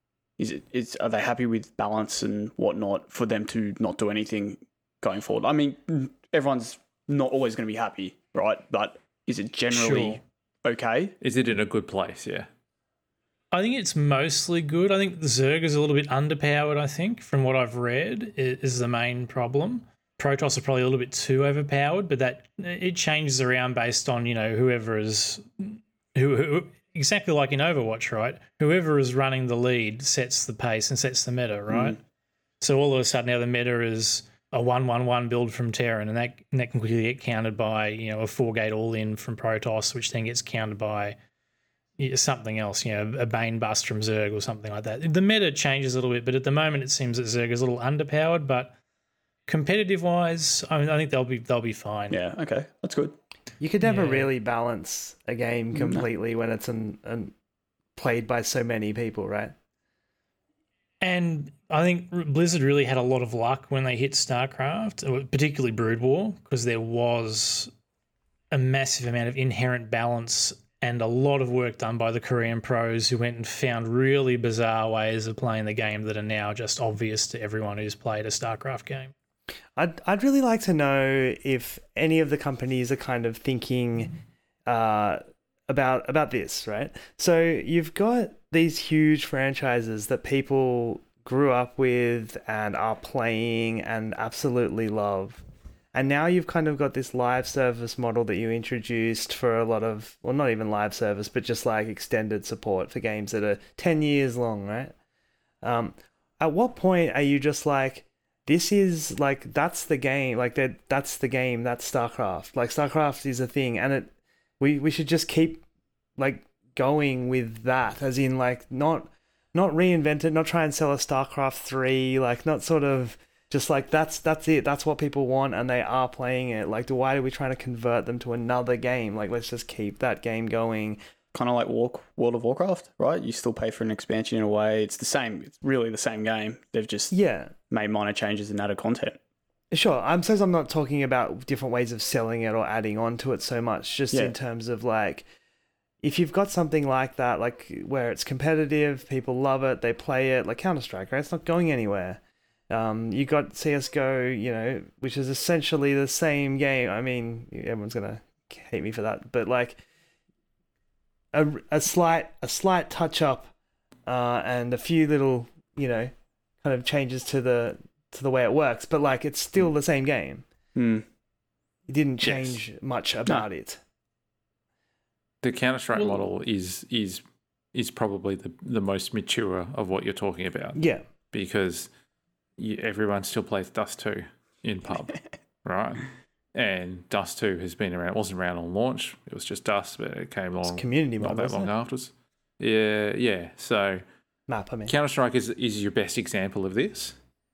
Are they happy with balance and whatnot for them to not do anything going forward? I mean, everyone's not always going to be happy, right? But is it generally okay? Is it in a good place? Yeah. I think it's mostly good. I think the Zerg is a little bit underpowered, I think, from what I've read, is the main problem. Protoss are probably a little bit too overpowered, but that it changes around based on, you know, whoever is who exactly like in Overwatch, right? Whoever is running the lead sets the pace and sets the meta, right? So all of a sudden now the meta is a 1-1-1 build from Terran, and that can quickly get countered by, you know, a 4-gate all-in from Protoss, which then gets countered by something else, you know, a Bane bust from Zerg or something like that. The meta changes a little bit, but at the moment it seems that Zerg is a little underpowered, but competitive wise, I mean, I think they'll be fine. Yeah, okay. That's good. You could never really balance a game completely when it's played by so many people, right? And I think Blizzard really had a lot of luck when they hit StarCraft, particularly Brood War, because there was a massive amount of inherent balance and a lot of work done by the Korean pros who went and found really bizarre ways of playing the game that are now just obvious to everyone who's played a StarCraft game. I'd really like to know if any of the companies are kind of thinking about this, right? So you've got these huge franchises that people grew up with and are playing and absolutely love. And now you've kind of got this live service model that you introduced for a lot of, well, not even live service, but just like extended support for games that are 10 years long, right? At what point are you just like, this is like, that's the game, like that's the game, that's StarCraft. Like StarCraft is a thing, and we should just keep like going with that, as in like not reinvent it, not try and sell a StarCraft 3, like not sort of just like that's it, that's what people want and they are playing it. Like, why are we trying to convert them to another game? Like, let's just keep that game going. Kind of like World of Warcraft, right? You still pay for an expansion in a way. It's the same. It's really the same game. They've just made minor changes and added content. Sure. I'm not talking about different ways of selling it or adding on to it so much, just in terms of like, if you've got something like that, like where it's competitive, people love it, they play it, like Counter-Strike, right? It's not going anywhere. You got CSGO, which is essentially the same game. I mean, everyone's gonna hate me for that, but like a slight touch up, and a few little, kind of changes to the way it works, but like it's still the same game. It didn't change much about it. The Counter-Strike model is probably the most mature of what you're talking about. Yeah, because everyone still plays Dust 2 in pub, right? And Dust 2 has been around. It wasn't around on launch. It was just Dust, but it came along community not mod, that long afterwards. Yeah. So map. I mean, Counter-Strike is your best example of this.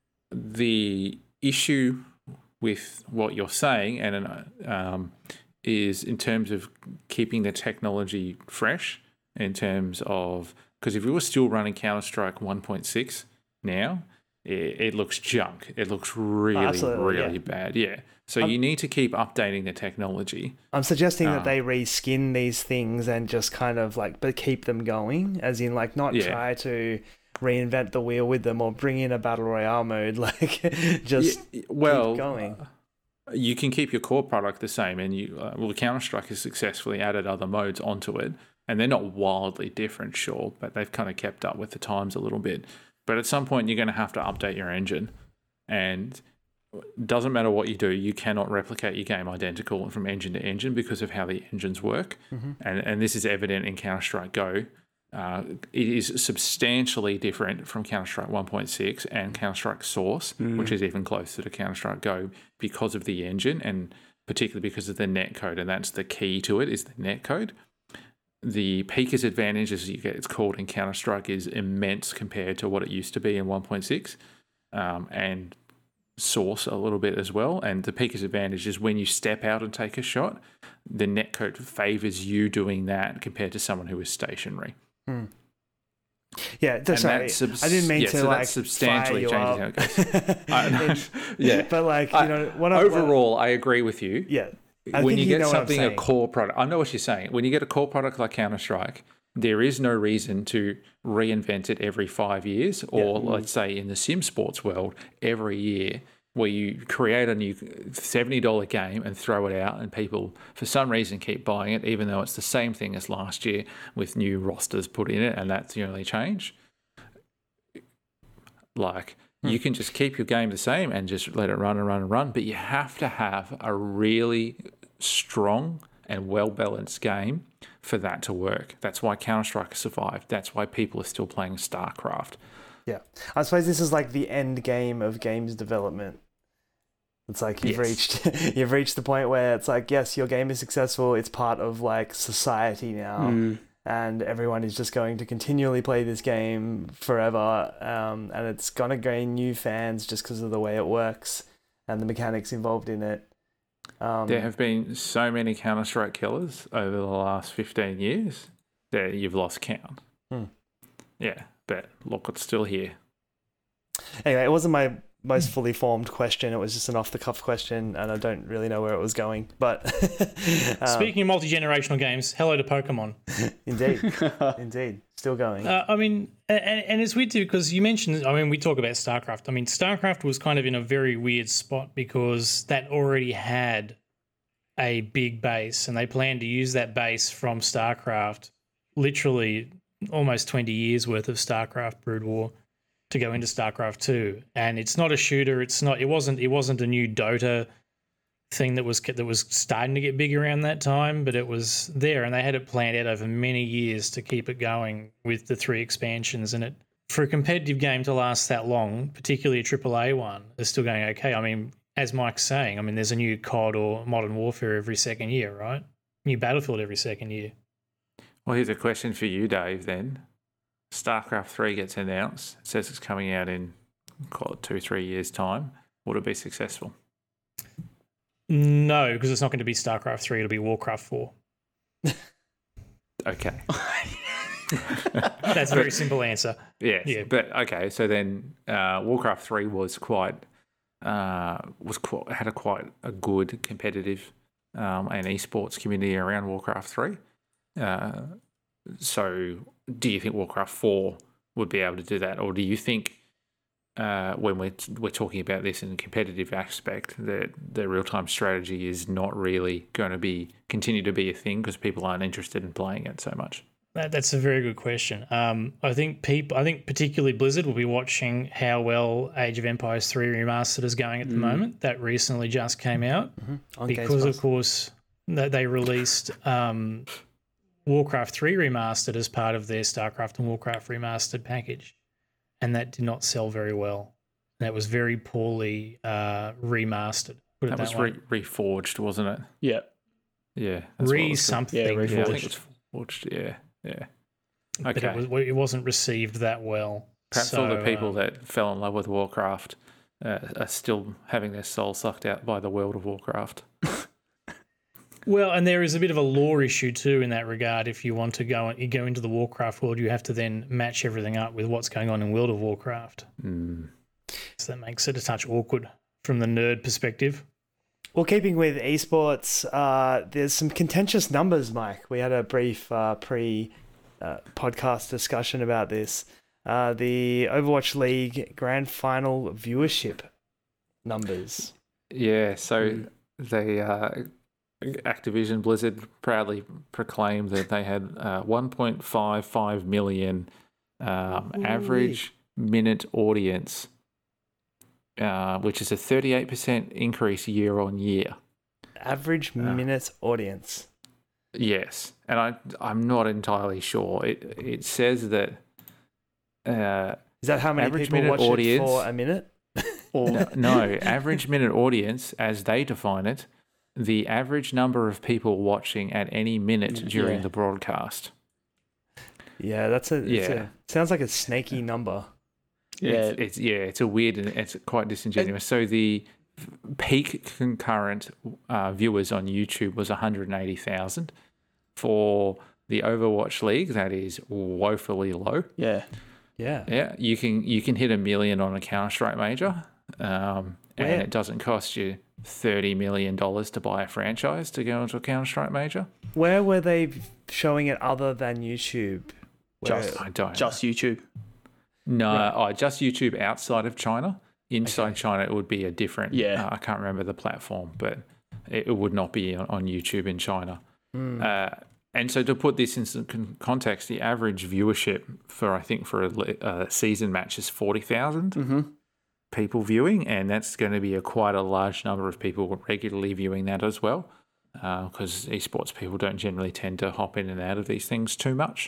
The issue with what you're saying and is in terms of keeping the technology fresh. In terms of, because if we were still running Counter-Strike 1.6 now, it looks junk. It looks really bad. Yeah. So you need to keep updating the technology. I'm suggesting that they reskin these things and just kind of like, but keep them going, as in like not try to reinvent the wheel with them or bring in a battle royale mode. Like just keep going. You can keep your core product the same, and Counter-Strike has successfully added other modes onto it, and they're not wildly different, sure, but they've kind of kept up with the times a little bit. But at some point, you're going to have to update your engine, and it doesn't matter what you do, you cannot replicate your game identical from engine to engine because of how the engines work. Mm-hmm. And this is evident in Counter-Strike Go. It is substantially different from Counter-Strike 1.6 and Counter-Strike Source, which is even closer to Counter-Strike Go because of the engine and particularly because of the netcode, and that's the key to it, is the netcode. The peakers advantage, as it's called in Counter-Strike, is immense compared to what it used to be in 1.6, and Source a little bit as well. And the peakers advantage is when you step out and take a shot, the netcode favours you doing that compared to someone who is stationary. Yeah, sorry. I didn't mean to like substantially fire changes how it goes. Yeah, but like overall, I agree with you. Yeah, when you get something a core product, I know what you're saying. When you get a core product like Counter-Strike, there is no reason to reinvent it every 5 years, or let's say in the sim sports world, every year, where you create a new $70 game and throw it out, and people, for some reason, keep buying it, even though it's the same thing as last year with new rosters put in it, and that's the only change. Like, you can just keep your game the same and just let it run and run and run, but you have to have a really strong and well-balanced game for that to work. That's why Counter-Strike has survived. That's why people are still playing StarCraft. Yeah. I suppose this is like the end game of games development. It's like you've reached the point where it's like, yes, your game is successful. It's part of like society now. And everyone is just going to continually play this game forever. And it's going to gain new fans just because of the way it works and the mechanics involved in it. There have been so many Counter-Strike killers over the last 15 years that you've lost count. Yeah, but look, it's still here. Anyway, it wasn't most fully formed question. It was just an off the cuff question, and I don't really know where it was going. But Speaking of multi-generational games, hello to Pokemon. indeed, still going. I mean, and it's weird too because you mentioned. I mean, we talk about StarCraft. I mean, StarCraft was kind of in a very weird spot because that already had a big base, and they planned to use that base from StarCraft, literally almost 20 years worth of StarCraft Brood War, to go into StarCraft 2. And it's not a shooter. It wasn't a new Dota thing that was starting to get big around that time, but it was there, and they had it planned out over many years to keep it going with the 3 expansions. And it, for a competitive game to last that long, particularly a AAA one, is still going okay. I mean, as Mike's saying, I mean, there's a new COD or Modern Warfare every second year, right? New Battlefield every second year. Well, here's a question for you, Dave, then. StarCraft 3 gets announced. It says it's coming out in, call it 2-3 years' time. Would it be successful? No, because it's not going to be StarCraft 3. It'll be Warcraft 4. Okay. That's a very simple answer. Yes. Yeah. But, okay, so then Warcraft 3 was had quite a good competitive and esports community around Warcraft 3. So do you think Warcraft 4 would be able to do that? Or do you think when we're talking about this in a competitive aspect that the real-time strategy is not really going to continue to be a thing because people aren't interested in playing it so much? That's a very good question. I think particularly Blizzard will be watching how well Age of Empires 3 Remastered is going at the moment. That recently just came out because, of course, they released Warcraft 3 Remastered as part of their StarCraft and Warcraft Remastered package, and that did not sell very well. That was very poorly remastered. That was reforged, wasn't it? Yeah. Yeah. Something. Yeah, Yeah, I think it reforged. was forged. Yeah. Yeah. But Okay. it wasn't received that well. Perhaps all the people that fell in love with Warcraft are still having their soul sucked out by the world of Warcraft. Well, and there is a bit of a lore issue too in that regard. If you want to go into the Warcraft world, you have to then match everything up with what's going on in World of Warcraft. So that makes it a touch awkward from the nerd perspective. Well, keeping with esports, there's some contentious numbers, Mike. We had a brief podcast discussion about this. The Overwatch League Grand Final viewership numbers. Yeah, so Activision Blizzard proudly proclaimed that they had 1.55 million average minute audience, which is a 38% increase year on year. Average minute audience. Yes, and I'm not entirely sure. It says that Is that how many average people minute watch audience, it for a minute? no, average minute audience, as they define it, the average number of people watching at any minute during the broadcast. Yeah, sounds like a snaky number. Yeah. It's a weird and it's quite disingenuous. So the peak concurrent viewers on YouTube was 180,000. For the Overwatch League, that is woefully low. Yeah. Yeah, you can hit 1 million on a Counter-Strike major, and it doesn't cost you $30 million to buy a franchise to go into a Counter-Strike major. Where were they showing it other than YouTube? I don't. Just YouTube. No, just YouTube outside of China. Inside China, it would be a different. Yeah. I can't remember the platform, but it would not be on YouTube in China. And so to put this into context, the average viewership for a season match is 40,000 people viewing, and that's going to be quite a large number of people regularly viewing that as well, because esports people don't generally tend to hop in and out of these things too much.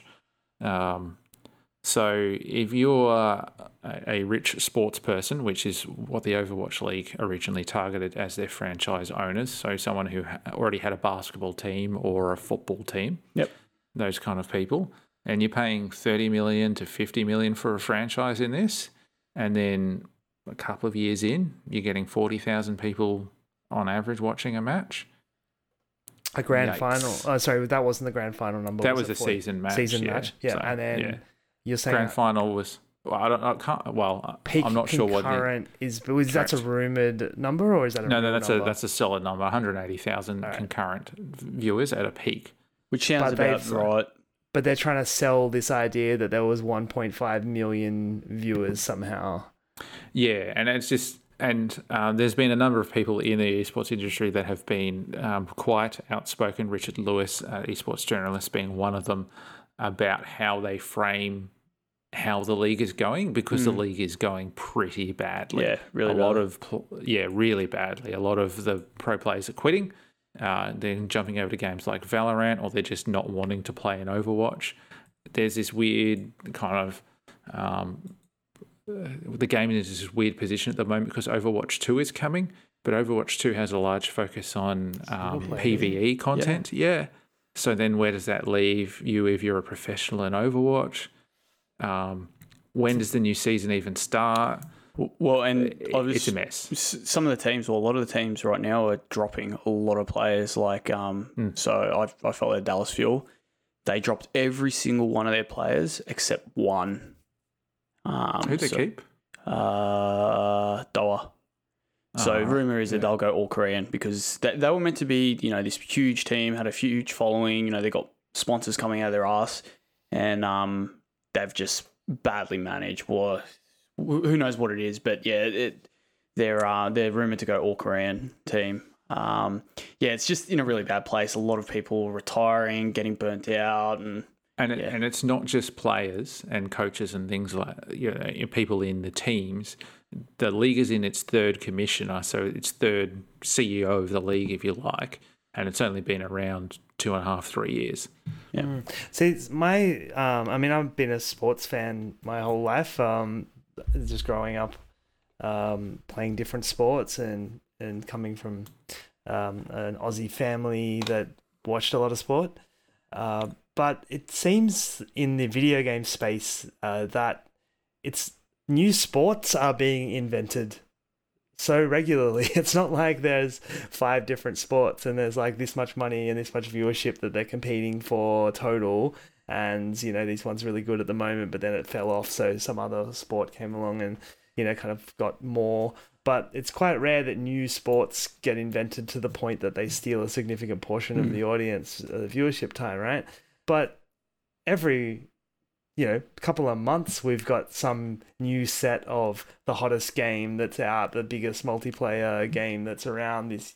So if you're a rich sports person, which is what the Overwatch League originally targeted as their franchise owners, so someone who already had a basketball team or a football team, those kind of people, and you're paying 30 million to 50 million for a franchise in this, and then a couple of years in, you're getting 40,000 people on average watching a match. A grand final. Oh, sorry, that wasn't the grand final number. That was a 40? season match. Season match. Yeah, So, and then you're saying grand final was Well, I can't. Well, Peak I'm not sure what. Concurrent is that's a Correct. rumored number, or is that a No, real that's number? that's a solid number. 180,000 All right. concurrent viewers at a peak. Which sounds But about they've- right. But they're trying to sell this idea that there was 1.5 million viewers somehow. Yeah, and it's just there's been a number of people in the esports industry that have been quite outspoken. Richard Lewis, esports journalist, being one of them, about how they frame how the league is going, because the league is going pretty badly. Yeah, really really badly. A lot of the pro players are quitting. They're jumping over to games like Valorant, or they're just not wanting to play in Overwatch. There's this weird kind of the game is in this weird position at the moment because Overwatch 2 is coming, but Overwatch 2 has a large focus on PvE content. Yeah. So then where does that leave you if you're a professional in Overwatch? When does the new season even start? Well, and It's a mess. Some of the teams, or a lot of the teams right now, are dropping a lot of players. Like, so I follow Dallas Fuel. They dropped every single one of their players except one. Who they keep? Doa. So rumor is that they'll go all Korean because they were meant to be, this huge team, had a huge following. They got sponsors coming out of their ass, and they've just badly managed. Well, who knows what it is, but yeah, they're rumored to go all Korean team. It's just in a really bad place. A lot of people retiring, getting burnt out, and it's not just players and coaches and things like people in the teams. The league is in its third commissioner, so its third CEO of the league, if you like, and it's only been around 2.5, 3 years. Yeah. See, it's I've been a sports fan my whole life. Just growing up, playing different sports and coming from an Aussie family that watched a lot of sport. But it seems in the video game space that it's new sports are being invented so regularly. It's not like there's 5 different sports and there's like this much money and this much viewership that they're competing for total. And, these ones are really good at the moment, but then it fell off. So some other sport came along and, kind of got more. But it's quite rare that new sports get invented to the point that they steal a significant portion of the audience viewership time, right? But every, couple of months, we've got some new set of the hottest game that's out, the biggest multiplayer game that's around this,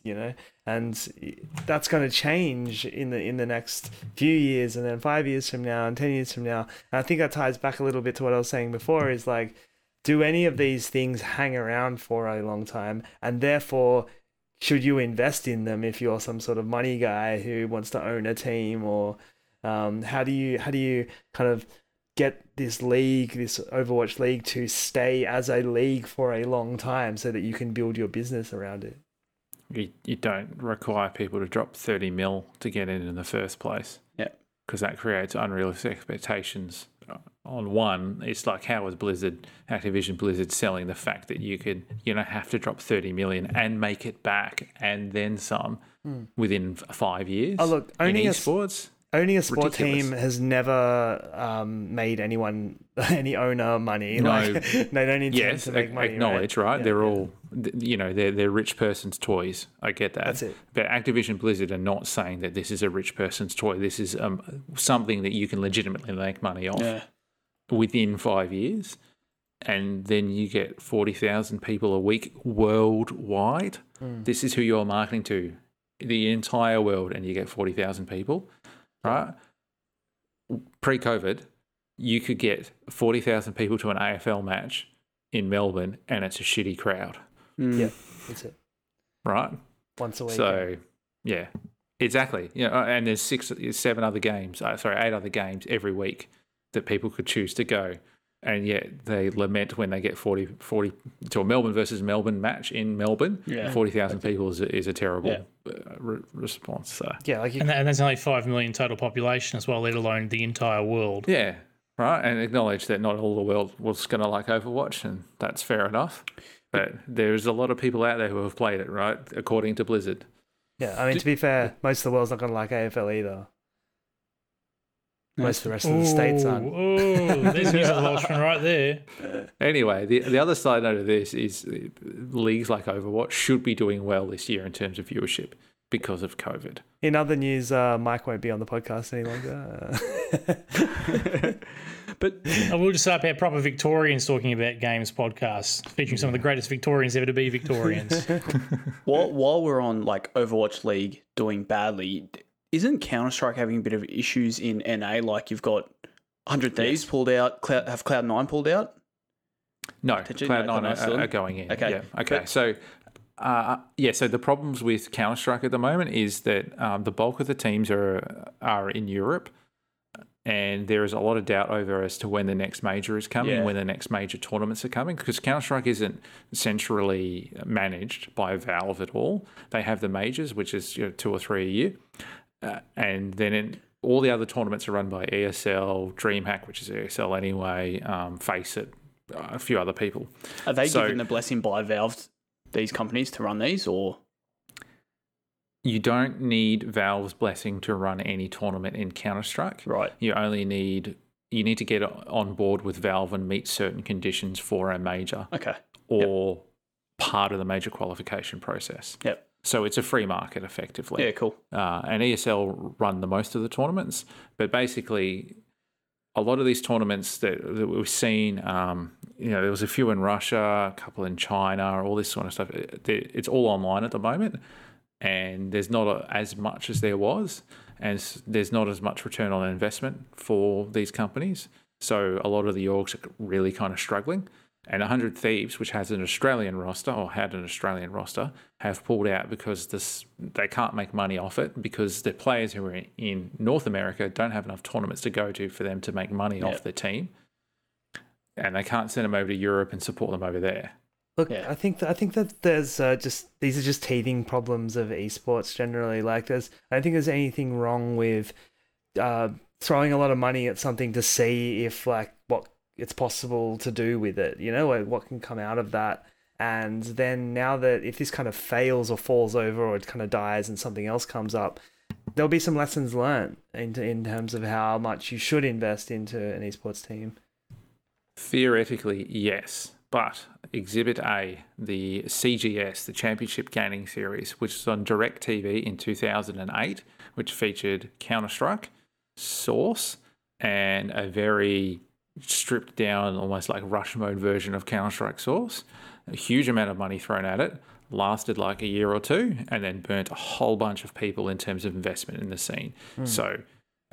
and that's going to change in the next few years, and then 5 years from now and 10 years from now. And I think that ties back a little bit to what I was saying before, is like, do any of these things hang around for a long time? And therefore, should you invest in them if you're some sort of money guy who wants to own a team? Or how do you kind of get this league, this Overwatch league, to stay as a league for a long time so that you can build your business around it? You don't require people to drop 30 mil to get in the first place. Yeah. Because that creates unrealistic expectations. On one, it's like, how was Activision Blizzard selling the fact that you don't have to drop 30 million and make it back and then some within 5 years? Oh, look, owning esports. Owning a sport Ridiculous. team has never made any owner money. No. Like, they don't intend Yes, to make money. acknowledge, right? Yeah, They're yeah. all, they're rich person's toys. I get that. That's it. But Activision Blizzard are not saying that this is a rich person's toy. This is something that you can legitimately make money off within 5 years. And then you get 40,000 people a week worldwide. This is who you're marketing to, the entire world, and you get 40,000 people. Right? Pre-COVID, you could get 40,000 people to an AFL match in Melbourne, and it's a shitty crowd. Yeah, that's it. Right? Once a week. So, yeah, exactly. And there's 8 other games every week that people could choose to go. And yet they lament when they get 40 to a Melbourne versus Melbourne match in Melbourne. Yeah. 40,000 people is a terrible response. So. Yeah, and there's only 5 million total population as well, let alone the entire world. Yeah, right. And acknowledge that not all the world was going to like Overwatch, and that's fair enough. But there's a lot of people out there who have played it, right? According to Blizzard. Yeah, I mean, to be fair, most of the world's not going to like AFL either. most of the rest of the states aren't. Oh, there's New South Welshman right there. Anyway, the other side note of this is leagues like Overwatch should be doing well this year in terms of viewership because of COVID. In other news, Mike won't be on the podcast any longer. But I will just start our proper Victorians talking about games podcast, featuring some of the greatest Victorians ever to be Victorians. while we're on like Overwatch League doing badly, isn't Counter-Strike having a bit of issues in NA? Like you've got 100 Thieves pulled out, have Cloud9 pulled out? No, Potentially, Cloud9 are going in. Okay. Yeah. Okay. So the problems with Counter-Strike at the moment is that the bulk of the teams are in Europe, and there is a lot of doubt over as to when the next major is coming, and when the next major tournaments are coming, because Counter-Strike isn't centrally managed by Valve at all. They have the majors, which is 2 or 3 a year, and then all the other tournaments are run by ESL, DreamHack, which is ESL anyway, Faceit, a few other people. Are they given the blessing by Valve, these companies, to run these, or? You don't need Valve's blessing to run any tournament in Counter-Strike. Right. You need to get on board with Valve and meet certain conditions for a major. Okay. Or part of the major qualification process. Yep. So it's a free market effectively. Yeah, cool. And ESL run the most of the tournaments, but basically a lot of these tournaments that we've seen, there was a few in Russia, a couple in China, all this sort of stuff. It's all online at the moment. And there's not as much as there was, and there's not as much return on investment for these companies. So a lot of the orgs are really kind of struggling. And 100 Thieves, which has an Australian roster, or had an Australian roster, have pulled out because they can't make money off it, because the players who are in North America don't have enough tournaments to go to for them to make money off the team. And they can't send them over to Europe and support them over there. Look, I think that there's these are just teething problems of esports generally. Like, I don't think there's anything wrong with throwing a lot of money at something to see if like what it's possible to do with it. Like what can come out of that. And then now that if this kind of fails or falls over or it kind of dies and something else comes up, there'll be some lessons learned in terms of how much you should invest into an esports team. Theoretically, yes. But Exhibit A, the CGS, the Championship Gaming Series, which was on DirecTV in 2008, which featured Counter-Strike, Source, and a very stripped down, almost like rush mode version of Counter-Strike Source. A huge amount of money thrown at it, lasted like a year or two, and then burnt a whole bunch of people in terms of investment in the scene. So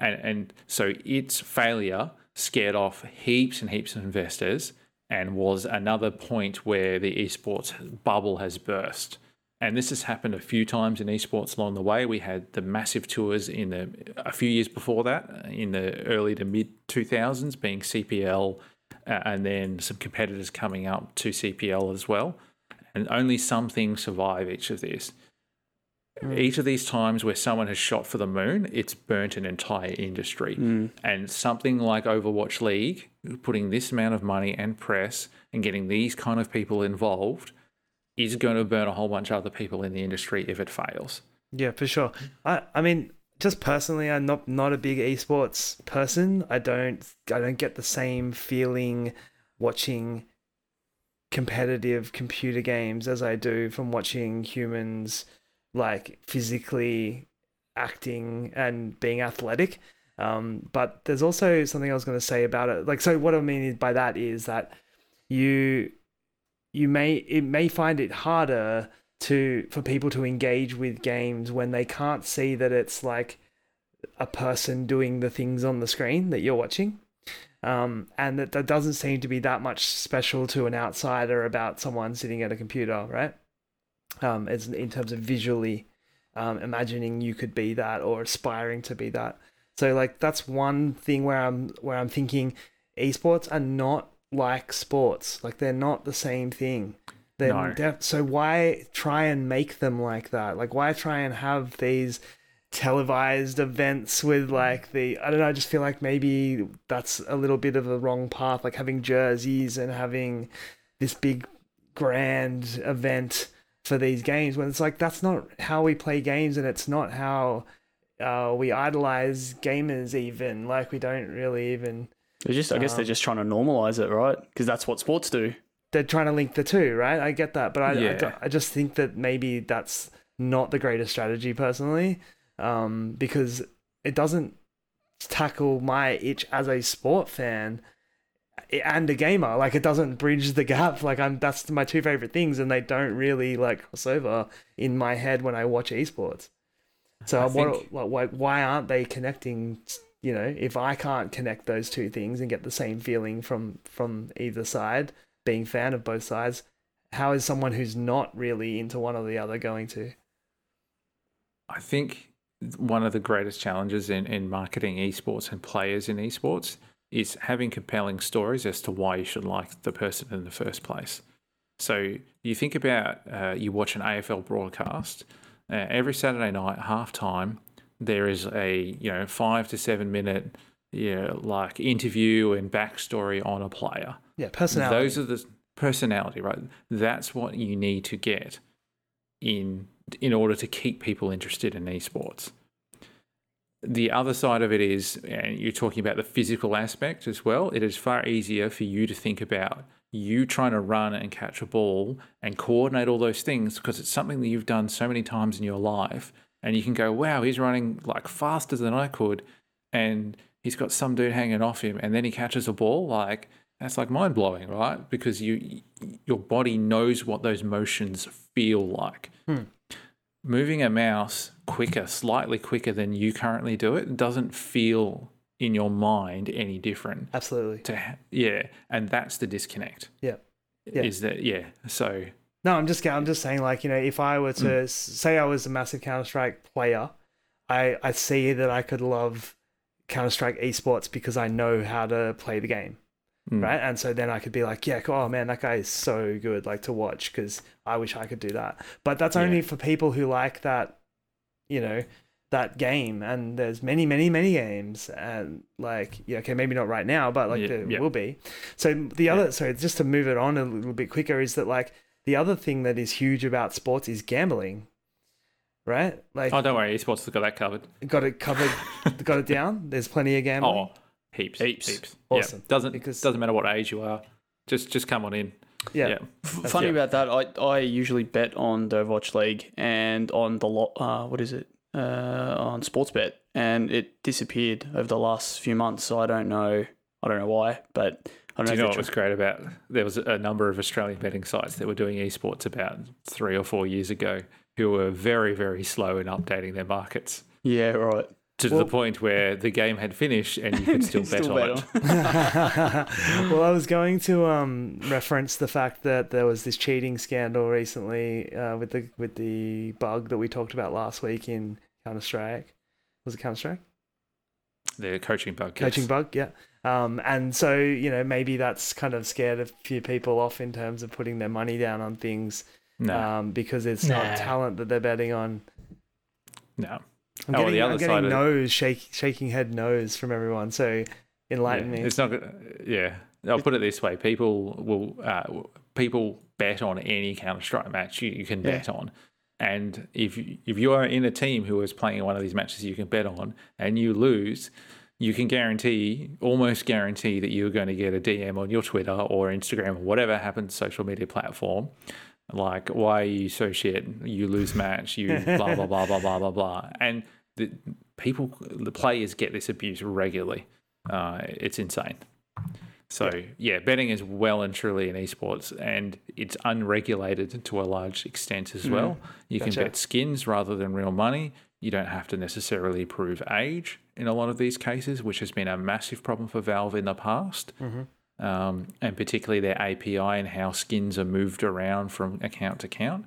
its failure scared off heaps and heaps of investors, and was another point where the esports bubble has burst. And this has happened a few times in esports along the way. We had the massive tours a few years before that, in the early to mid 2000s, being CPL, and then some competitors coming up to CPL as well. And only some things survive each of these. Each of these times where someone has shot for the moon, it's burnt an entire industry. And something like Overwatch League, putting this amount of money and press and getting these kind of people involved, is going to burn a whole bunch of other people in the industry if it fails. Yeah, for sure. I mean, just personally, I'm not a big esports person. I don't get the same feeling watching competitive computer games as I do from watching humans like physically acting and being athletic. But there's also something I was going to say about it. Like, so what I mean by that is that it may find it harder for people to engage with games when they can't see that it's like a person doing the things on the screen that you're watching. And that doesn't seem to be that much special to an outsider about someone sitting at a computer, right? As in terms of visually imagining you could be that or aspiring to be that. So like that's one thing where I'm thinking esports are not like sports. Like they're not the same thing. So why try and make them like that? Like why try and have these televised events with like I don't know, I just feel like maybe that's a little bit of a wrong path, like having jerseys and having this big grand event for these games when it's like that's not how we play games, and it's not how we idolize gamers even, like we don't really even. I guess they're just trying to normalize it, right? Because that's what sports do. They're trying to link the two, right? I get that, but I just think that maybe that's not the greatest strategy personally, because it doesn't tackle my itch as a sport fan and a gamer. Like, it doesn't bridge the gap. Like, that's my two favorite things, and they don't really like cross over in my head when I watch esports. So why aren't they connecting? You know, if I can't connect those two things and get the same feeling from either side, being fan of both sides, how is someone who's not really into one or the other going to? I think one of the greatest challenges in marketing esports and players in esports is having compelling stories as to why you should like the person in the first place. So you think about, you watch an AFL broadcast, every Saturday night, halftime, there is a 5 to 7 minute like interview and backstory on a player. Yeah, personality. Those are the personality, right? That's what you need to get in order to keep people interested in esports. The other side of it is, and you're talking about the physical aspect as well, it is far easier for you to think about you trying to run and catch a ball and coordinate all those things because it's something that you've done so many times in your life. And you can go, wow, he's running like faster than I could. And he's got some dude hanging off him. And then he catches a ball. Like, that's like mind blowing, right? Because your body knows what those motions feel like. Moving a mouse slightly quicker than you currently do it, doesn't feel in your mind any different. Absolutely. And that's the disconnect. Yeah. Is that, so... No, I'm just saying, like, if I were to say I was a massive Counter-Strike player, I see that I could love Counter-Strike esports because I know how to play the game, right? And so then I could be like, yeah, oh man, that guy is so good, like, to watch, because I wish I could do that. But that's only for people who like that, that game. And there's many, many, many games, and like, okay, maybe not right now, but like there will be. So the other, so just to move it on a little bit quicker, is that like, the other thing that is huge about sports is gambling, right? Like, oh, don't worry, esports has got that covered. Got it covered, got it down. There's plenty of gambling. Oh, heaps. Awesome. Doesn't matter what age you are. Just come on in. Yeah. Funny about that, I usually bet on the Overwatch League and on the on Sportsbet, and it disappeared over the last few months. So I don't know why, but. Do you know what was great about? There was a number of Australian betting sites that were doing esports about 3 or 4 years ago who were very, very slow in updating their markets. Yeah, right. To the point where the game had finished and you could still bet on it. Well, I was going to reference the fact that there was this cheating scandal recently with the bug that we talked about last week in Counter-Strike. Was it Counter-Strike? The coaching bug. Coaching bug, yeah. And so, maybe that's kind of scared a few people off in terms of putting their money down on things because it's not talent that they're betting on. No. I'm getting shaking head no's from everyone. So enlighten me. It's not. I'll put it this way: people bet on any Counter-Strike match you can bet on, and if you are in a team who is playing one of these matches you can bet on, and you lose, you can almost guarantee that you're going to get a DM on your Twitter or Instagram or whatever happens social media platform. Like, why are you so shit? You lose match, you blah, blah, blah, blah, blah, blah, blah. And the players get this abuse regularly. It's insane. So, betting is well and truly in esports, and it's unregulated to a large extent as well. You can bet skins rather than real money. You don't have to necessarily prove age in a lot of these cases, which has been a massive problem for Valve in the past. And particularly their API and how skins are moved around from account to account.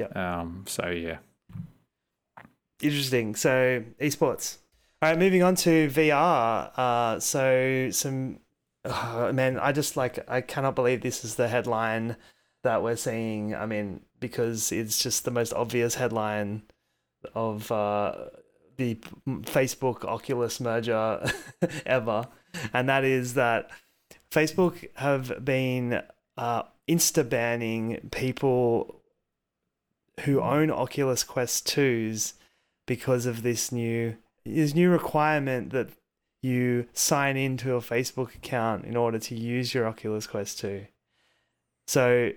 Interesting. So, esports. All right, moving on to VR. I cannot believe this is the headline that we're seeing. I mean, because it's just the most obvious headline of the Facebook Oculus merger ever. And that is that Facebook have been insta-banning people who own Oculus Quest 2s because of this new requirement that you sign into a Facebook account in order to use your Oculus Quest 2. So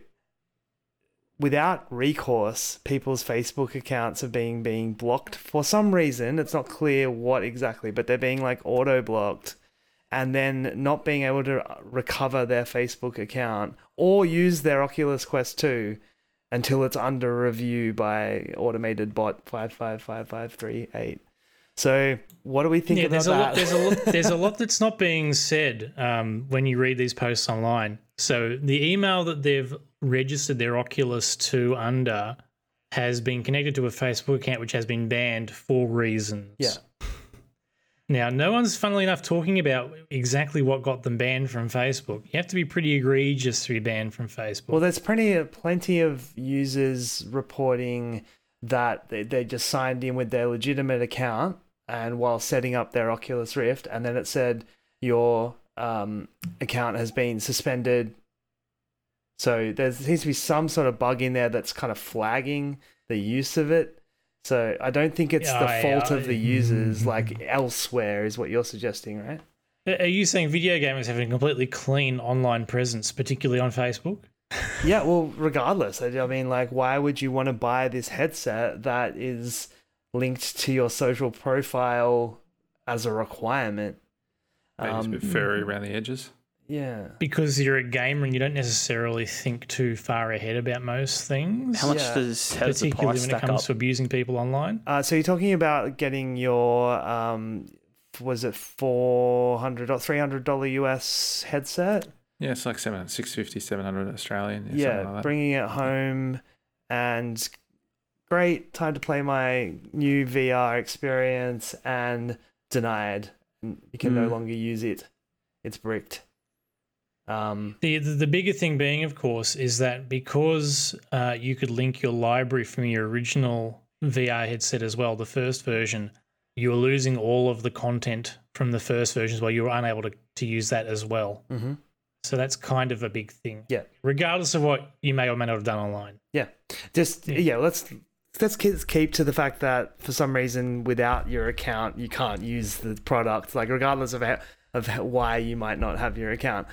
without recourse, people's Facebook accounts are being blocked for some reason. It's not clear what exactly, but they're being like auto blocked, and then not being able to recover their Facebook account or use their Oculus Quest 2 until it's under review by automated bot 5555538. So what do we think about that? There's a lot that's not being said when you read these posts online. So the email that they've registered their Oculus 2 under has been connected to a Facebook account which has been banned for reasons. Yeah. Now, no one's, funnily enough, talking about exactly what got them banned from Facebook. You have to be pretty egregious to be banned from Facebook. Well, there's plenty of users reporting that they just signed in with their legitimate account and while setting up their Oculus Rift, and then it said your account has been suspended. So there seems to be some sort of bug in there that's kind of flagging the use of it. So I don't think it's the fault of the users, like elsewhere, is what you're suggesting, right? Are you saying video gamers have a completely clean online presence, particularly on Facebook? Yeah, well, regardless. I mean, like, why would you want to buy this headset that is linked to your social profile as a requirement? Maybe it's a bit furry around the edges. Yeah. Because you're a gamer and you don't necessarily think too far ahead about most things. How does the particularly price when it stack comes up? to abusing people online? So you're talking about getting your, was it $400, $300 US headset? Yeah, it's like 650, 700 Australian. Yeah, something like that. bringing it home, and great time to play my new VR experience, and denied. You can no longer use it. It's bricked. The bigger thing being, of course, is that because you could link your library from your original VR headset as well, the first version, you were losing all of the content from the first version as well. You were unable to use that as well. Mm-hmm. So that's kind of a big thing. Yeah. Regardless of what you may or may not have done online. Yeah. Let's keep to the fact that for some reason without your account you can't use the product, like regardless of why you might not have your account.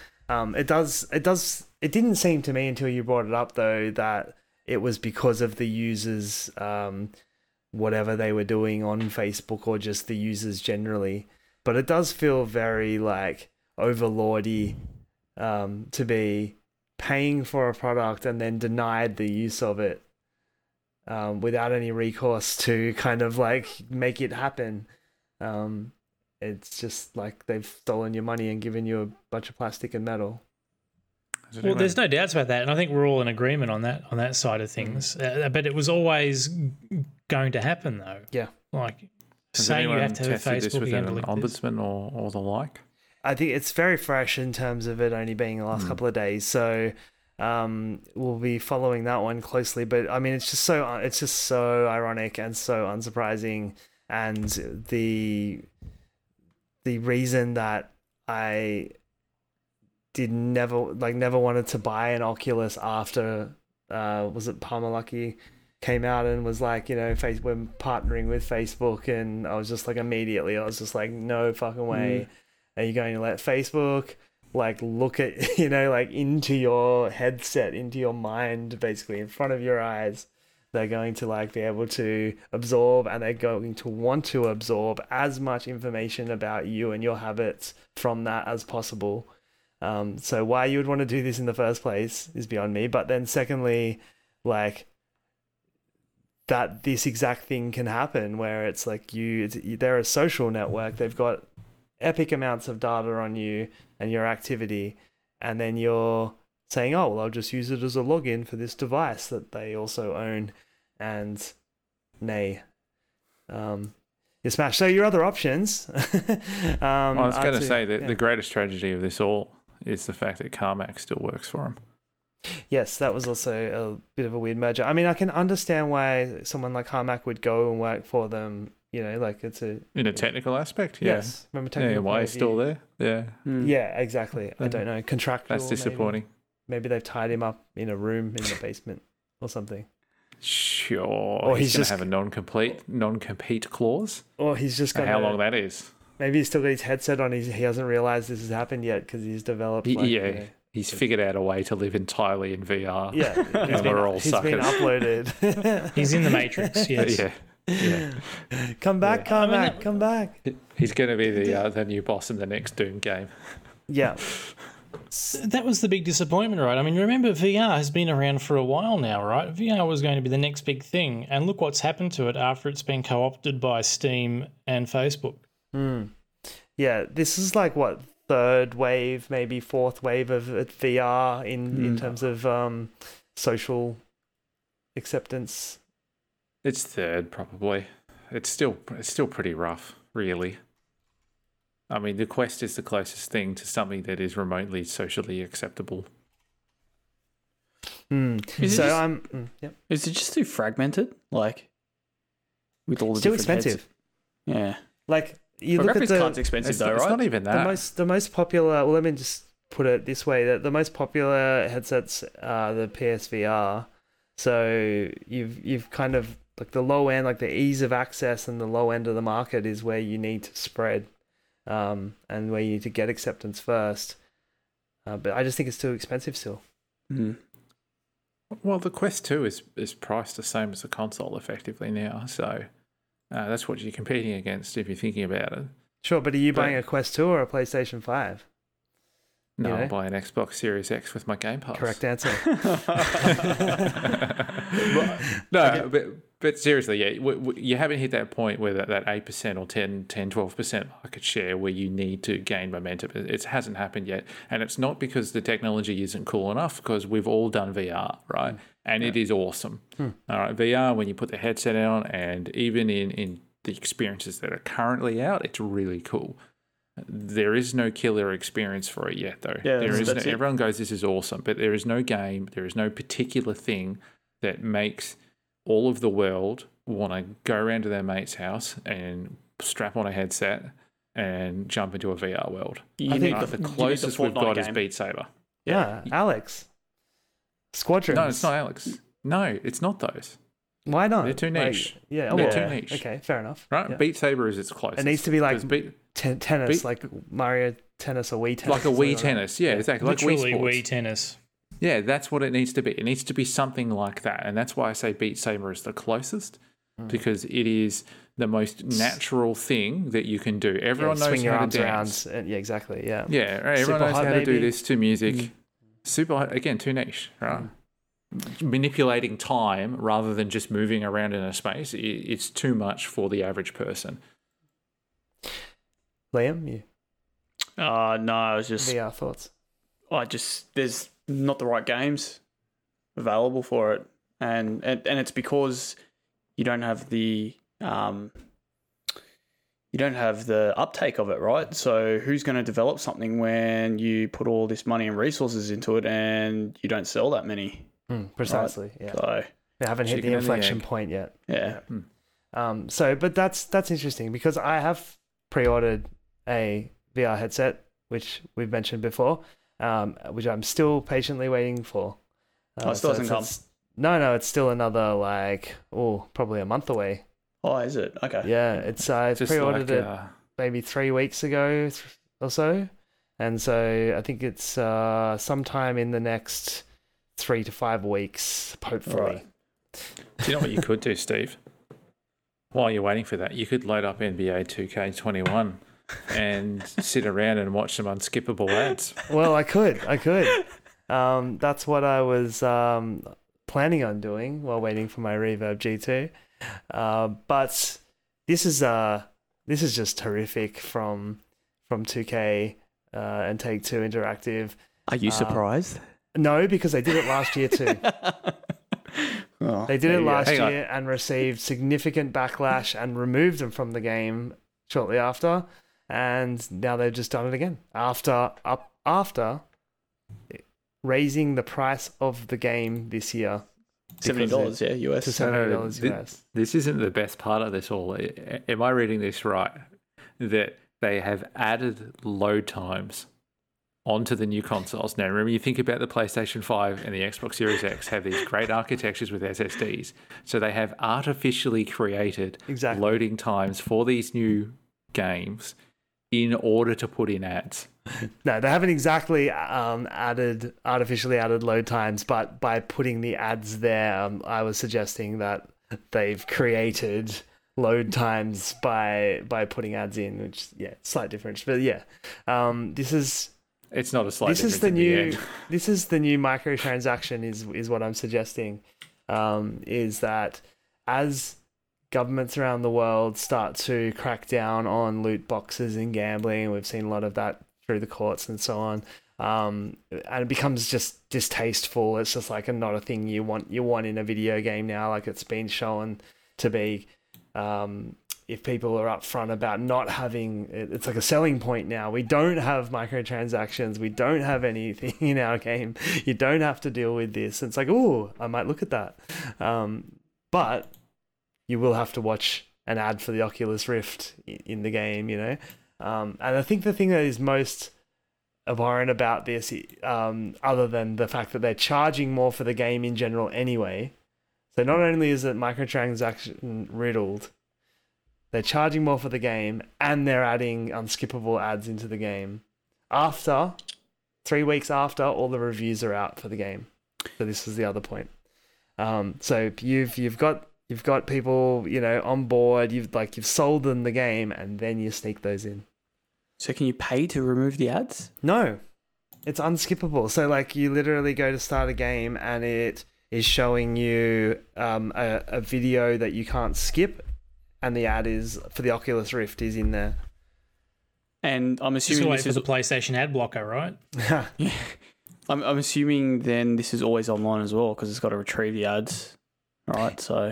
It didn't seem to me until you brought it up though that it was because of the users whatever they were doing on Facebook or just the users generally. But it does feel very like overlordy to be paying for a product and then denied the use of it without any recourse to kind of like make it happen. It's just like they've stolen your money and given you a bunch of plastic and metal. Well, there's no doubts about that, and I think we're all in agreement on that side of things. But it was always going to happen, though. Yeah. Like, Has say you anyone have to have a tested this Facebook with account an to link this. ombudsman or the like? I think it's very fresh in terms of it only being the last couple of days. So we'll be following that one closely. But I mean, it's just so ironic and so unsurprising. And the reason that I never wanted to buy an Oculus after was it Palmer Luckey came out and was like, we're partnering with Facebook, and I was just like immediately I was just like, no fucking way are you going to let Facebook like look at like into your headset, into your mind, basically in front of your eyes. They're going to like be able to absorb, and they're going to want to absorb as much information about you and your habits from that as possible. So why you would want to do this in the first place is beyond me. But then secondly, like that this exact thing can happen where it's like they're a social network. They've got epic amounts of data on you and your activity. And then you're saying, oh, well, I'll just use it as a login for this device that they also own. And nay. You smash. So your other options. I was going to say that the greatest tragedy of this all is the fact that Carmack still works for him. Yes, that was also a bit of a weird merger. I mean, I can understand why someone like Carmack would go and work for them. Like it's in a technical aspect. Yeah. Yes, remember technical. Yeah, why he's still there? Yeah. Yeah, exactly. I don't know. Contractual. That's disappointing. Maybe they've tied him up in a room in the basement or something. Sure. Or he's going just- to have a non-compete clause. Or he's just And got how long that is. Maybe he's still got his headset on. He hasn't realized this has happened yet because he's developed. Like, you know, He's figured out a way to live entirely in VR. yeah, And we're all he's been suckers. uploaded. He's in the Matrix. Yes. Yeah. Come back, Carmack, come back. He's going to be the new boss in the next Doom game. Yeah, That was the big disappointment, right? I mean, remember VR has been around for a while now, right? VR was going to be the next big thing, and look what's happened to it after it's been co-opted by Steam and Facebook. yeah. This is like what, third wave, maybe fourth wave of VR in terms of social acceptance. It's third, probably. It's still pretty rough, really. I mean, the Quest is the closest thing to something that is remotely socially acceptable. Is it So just- yep. Is it just too fragmented? Like, with all the Still different expensive. heads? Yeah. Like you But look at graphics the card's expensive It's, though, it's right? not even that. the most popular. Well, let me just put it this way: that the most popular headsets are the PSVR. So you've kind of like the low end, like the ease of access, and the low end of the market is where you need to spread, and where you need to get acceptance first. But I just think it's too expensive still. Mm. Well, the Quest 2 is priced the same as the console effectively now, so that's what you're competing against if you're thinking about it. Sure, but are you But- buying a Quest 2 or a PlayStation 5? No, You know? I'll buy an Xbox Series X with my Game Pass. Correct answer. No, but seriously, yeah, you haven't hit that point where that 8% or 10, 12% market share where you need to gain momentum. It hasn't happened yet. And it's not because the technology isn't cool enough, because we've all done VR, right? And it is awesome. All right, VR, when you put the headset on, and even in the experiences that are currently out, it's really cool. There is no killer experience for it yet, though. Yeah, There is that's it. everyone goes, this is awesome, but there is no game, there is no particular thing that makes all of the world want to go around to their mate's house and strap on a headset and jump into a VR world. You I think need The you need closest we've Fortnite got is game. Beat Saber. Yeah, Alex. Squadrons. No, it's not Alex. No, it's not those. Why not? They're too niche. Yeah, They're well, too niche. Okay, fair enough. Right? Yeah. Beat Saber is its closest. It needs to be like 'Cause Beat, tennis, Beat- like Mario Tennis or Wii Tennis. like a or something Wii that. Tennis. Yeah, exactly. Like Literally Wii Sports. Wii Tennis. Yeah, that's what it needs to be. It needs to be something like that. And that's why I say Beat Saber is the closest, because it is the most natural thing that you can do. Everyone knows swing your how to arms dance. around. Yeah, exactly. Yeah. Yeah, right, everyone Super knows hot, how to do maybe? this to music. Super hot, again, too niche, right? Manipulating time rather than just moving around in a space, it's too much for the average person. Liam, you No, I was just VR thoughts? there's not the right games available for it, and it's because you don't have the uptake of it, right? So who's going to develop something when you put all this money and resources into it and you don't sell that many? Precisely. Yeah. So We haven't hit Chicken the and the inflection egg. point yet. yeah, But that's interesting because I have pre-ordered a VR headset, which we've mentioned before, which I'm still patiently waiting for. Oh, it still hasn't come. No, it's still another probably a month away. oh, is it? Okay. Yeah, it's I Just pre-ordered like, it maybe 3 weeks ago or so, and so I think it's sometime in the next 3 to 5 weeks, hopefully. Right. do you know what you could do, Steve? While you're waiting for that, you could load up NBA 2K21 and sit around and watch some unskippable ads. Well, I could. That's what I was planning on doing while waiting for my Reverb G2. But this is just terrific from 2K and Take-Two Interactive. Are you surprised? No, because they did it last year too. Oh, They did there it you go. last Hang on. year and received significant backlash and removed them from the game shortly after. And now they've just done it again after raising the price of the game this year $70, yeah, US. to $70 No, US. This isn't the best part of this all. Am I reading this right? That they have added load times onto the new consoles. Now, remember, you think about the PlayStation 5 and the Xbox Series X have these great architectures with SSDs. So they have artificially created loading times for these new games in order to put in ads. No, they haven't exactly artificially added load times, but by putting the ads there, I was suggesting that they've created load times by putting ads in, which slight difference, but this is. It's not a slight difference. This is the new microtransaction. Is what I'm suggesting. Is that as governments around the world start to crack down on loot boxes and gambling, we've seen a lot of that through the courts and so on. And it becomes just distasteful. It's just like not a thing you want in a video game now. Like it's been shown to be. If people are upfront about not having, it's like a selling point now. We don't have microtransactions. We don't have anything in our game. You don't have to deal with this. And it's like, oh, I might look at that. But you will have to watch an ad for the Oculus Rift in the game, you know? And I think the thing that is most abhorrent about this, other than the fact that they're charging more for the game in general anyway. So not only is it microtransaction riddled, they're charging more for the game, and they're adding unskippable ads into the game. 3 weeks after, all the reviews are out for the game. So this is the other point. So you've got people, you know, on board. You've sold them the game, and then you sneak those in. So can you pay to remove the ads? No, it's unskippable. So like you literally go to start a game, and it is showing you a video that you can't skip. And the ad is for the Oculus Rift is in there. And I'm assuming this is the PlayStation ad blocker, right? Yeah. I'm assuming then this is always online as well because it's got to retrieve the ads, right? So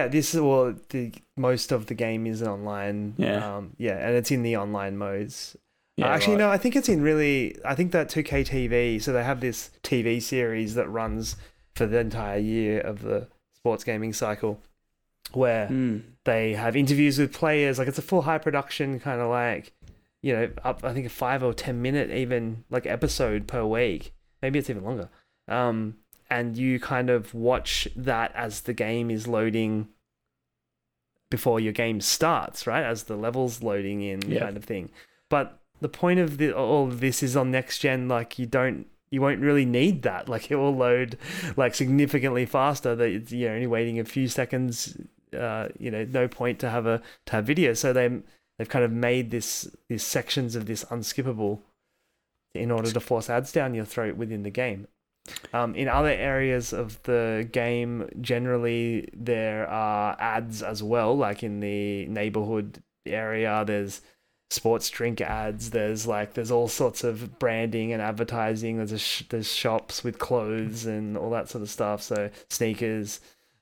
most of the game is online. Yeah. And it's in the online modes. Yeah, No, I think it's in I think that 2K TV. So they have this TV series that runs for the entire year of the sports gaming cycle, where they have interviews with players. Like it's a full high production kind of like, you know, I think a 5 or 10 minute even like episode per week. Maybe it's even longer. And you kind of watch that as the game is loading before your game starts, right? As the level's loading in kind of thing. But the point of all of this is on next gen, like you won't really need that. Like it will load like significantly faster. That you're only waiting a few seconds. No point to have video. So they've kind of made these sections of this unskippable in order to force ads down your throat within the game. In other areas of the game, generally there are ads as well. Like in the neighborhood area, there's sports drink ads. There's all sorts of branding and advertising. There's shops with clothes and all that sort of stuff. So sneakers.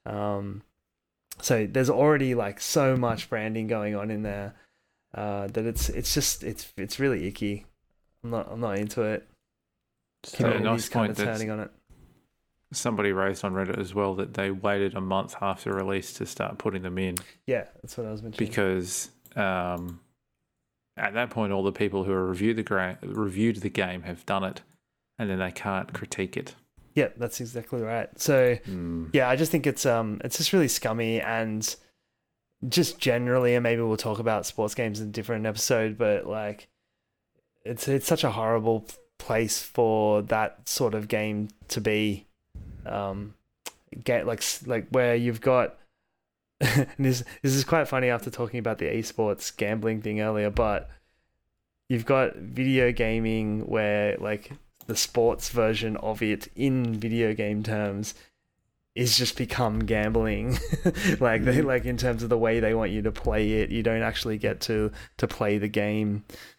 So there's already like so much branding going on in there that it's really icky. I'm not into it. So a nice point turning on it. Somebody raised on Reddit as well that they waited a month after release to start putting them in. Yeah, that's what I was mentioning. Because at that point, all the people who have reviewed the game have done it, and then they can't critique it. Yeah, that's exactly right. So, I just think it's just really scummy, and just generally, and maybe we'll talk about sports games in a different episode, but like, it's such a horrible place for that sort of game to be. Get like where you've got this is quite funny after talking about the esports gambling thing earlier, but you've got video gaming where like the sports version of it in video game terms is just become gambling. like they like in terms of the way they want you to play it, you don't actually get to play the game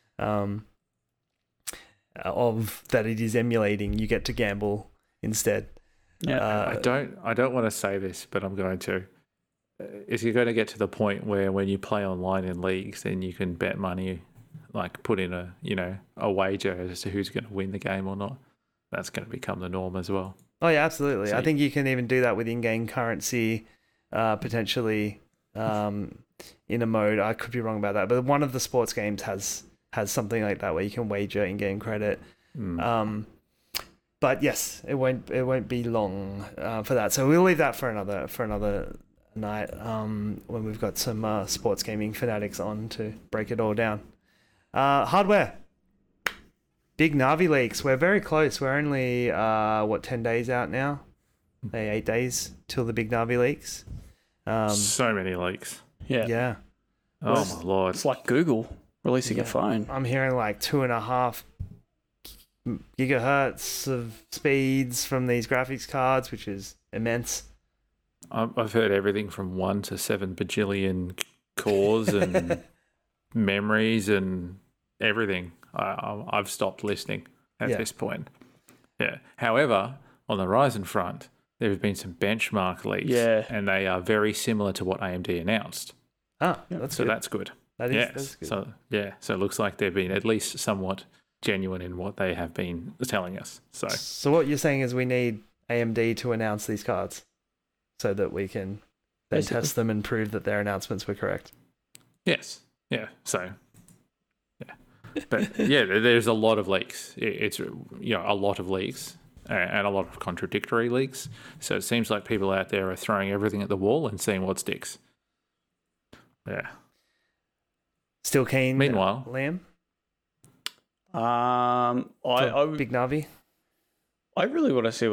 of that it is emulating. You get to gamble instead. Yeah, I don't want to say this, but I'm going to. Is you're going to get to the point where when you play online in leagues, then you can bet money, like put in a wager as to who's going to win the game or not. That's going to become the norm as well. Oh yeah, absolutely. So I think you can even do that with in-game currency, potentially in a mode. I could be wrong about that, but one of the sports games has something like that where you can wager in-game credit. But yes, it won't be long for that. So we'll leave that for another night when we've got some sports gaming fanatics on to break it all down. Hardware. Big Navi leaks. We're very close. We're only 10 days out now. 8 days till the big Navi leaks. So many leaks. Yeah. Oh my lord! It's like Google releasing a phone. I'm hearing like 2.5 gigahertz of speeds from these graphics cards, which is immense. I've heard everything from 1 to 7 bajillion cores and memories and everything. I've stopped listening at this point. Yeah. However, on the Ryzen front, there have been some benchmark leaks, and they are very similar to what AMD announced. That's good. That's good. That's good. So it looks like they've been at least somewhat genuine in what they have been telling us. So what you're saying is we need AMD to announce these cards so that we can then test them and prove that their announcements were correct. Yes. Yeah. So. Yeah. But there's a lot of leaks. It's a lot of leaks. And a lot of contradictory leaks. So it seems like people out there are throwing everything at the wall and seeing what sticks. Yeah. Still keen. Meanwhile, Liam? Big Navi? I really want to see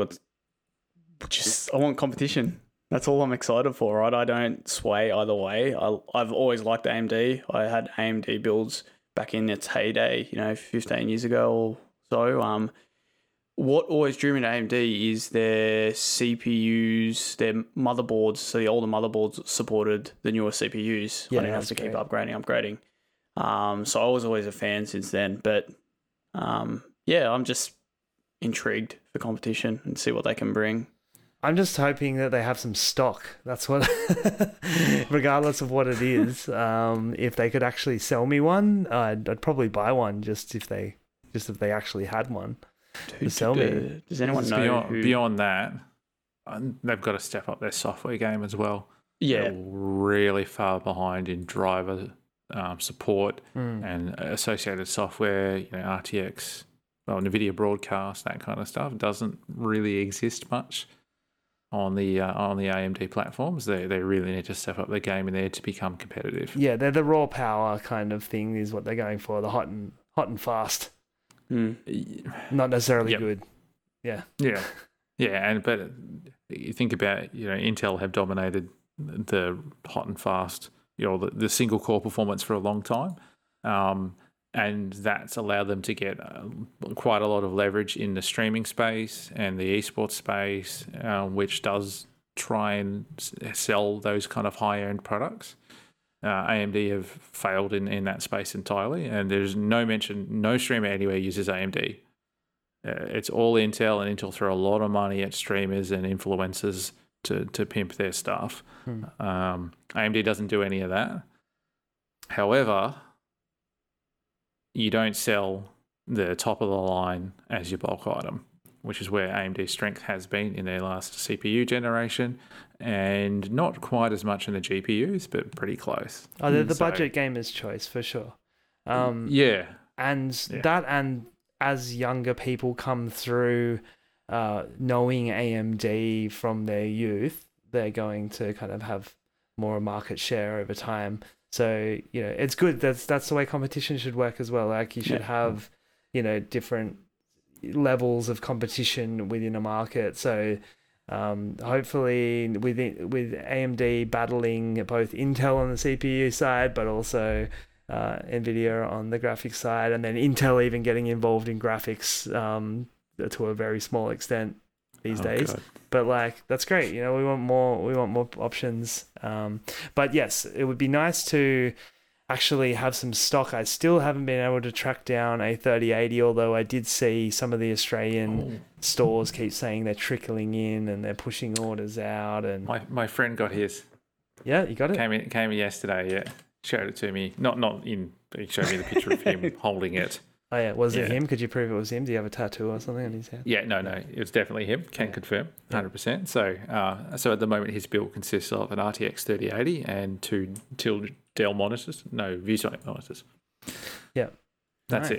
I want competition. That's all I'm excited for, right? I don't sway either way. I've always liked AMD. I had AMD builds back in its heyday, 15 years ago or so. What always drew me to AMD is their CPUs, their motherboards. So the older motherboards supported the newer CPUs. I didn't have to keep upgrading. So I was always a fan since then. But I'm just intrigued for competition and see what they can bring. I'm just hoping that they have some stock. That's what, regardless of what it is. If they could actually sell me one, I'd probably buy one just if they actually had one. Does anyone know beyond that? They've got to step up their software game as well. Yeah, they're really far behind in driver support and associated software. RTX, NVIDIA Broadcast, that kind of stuff doesn't really exist much on the AMD platforms. They really need to step up their game in there to become competitive. Yeah, they're the raw power kind of thing is what they're going for. The hot and fast. Not necessarily good. Yeah. But you think about Intel have dominated the hot and fast, the single core performance for a long time, and that's allowed them to get quite a lot of leverage in the streaming space and the esports space, which does try and sell those kind of high end products. AMD have failed in that space entirely, and there's no streamer anywhere uses AMD. It's all Intel, and Intel throw a lot of money at streamers and influencers to pimp their stuff. AMD doesn't do any of that. However, you don't sell the top of the line as your bulk item, which is where AMD's strength has been in their last CPU generation, and not quite as much in the GPUs, but pretty close. They're the budget gamer's choice for sure. And as younger people come through knowing AMD from their youth, they're going to kind of have more market share over time. So, it's good. That's the way competition should work as well. Like you should have, different levels of competition within a market. So hopefully with AMD battling both Intel on the CPU side, but also NVIDIA on the graphics side, and then Intel even getting involved in graphics to a very small extent these days. God. But that's great. We want more options. But yes, it would be nice to actually have some stock. I still haven't been able to track down a 3080, although I did see some of the Australian stores keep saying they're trickling in and they're pushing orders out. And my friend got his. Yeah, you got it? Came in yesterday, yeah. Showed it to me. He showed me the picture of him holding it. Oh yeah, was it him? Could you prove it was him? Do you have a tattoo or something on his hand? Yeah, no, it was definitely him. Can confirm, 100%. So at the moment his build consists of an RTX 3080 and two Dell monitors, no ViewSonic monitors. Yeah, that's it.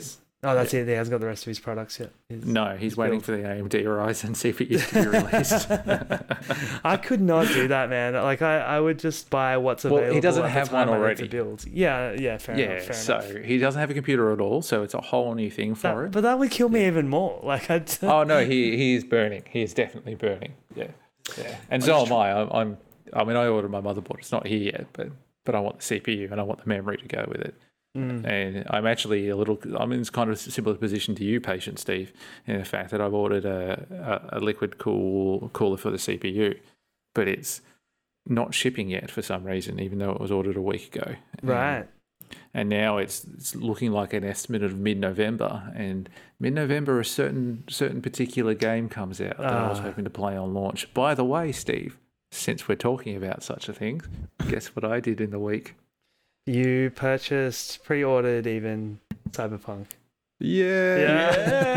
Oh, that's it. He hasn't got the rest of his products yet. No, he's waiting for the AMD Ryzen CPUs to be released. I could not do that, man. Like I would just buy what's available. Well, he doesn't at the have time one I need already. to build. Yeah, fair enough. Fair enough. He doesn't have a computer at all, so it's a whole new thing for him. But that would kill me even more. Like Oh no, he is burning. He is definitely burning. Yeah. And so am I. I mean, I ordered my motherboard. It's not here yet, but I want the CPU and I want the memory to go with it. And I'm actually I'm in this kind of similar position to you, patient Steve, in the fact that I've ordered a liquid cooler for the CPU, but it's not shipping yet for some reason, even though it was ordered a week ago. Right. And now it's looking like an estimate of mid-November, and mid-November a certain particular game comes out that I was hoping to play on launch. By the way, Steve, since we're talking about such a thing, guess what I did in the week? You pre-ordered even Cyberpunk. Yeah.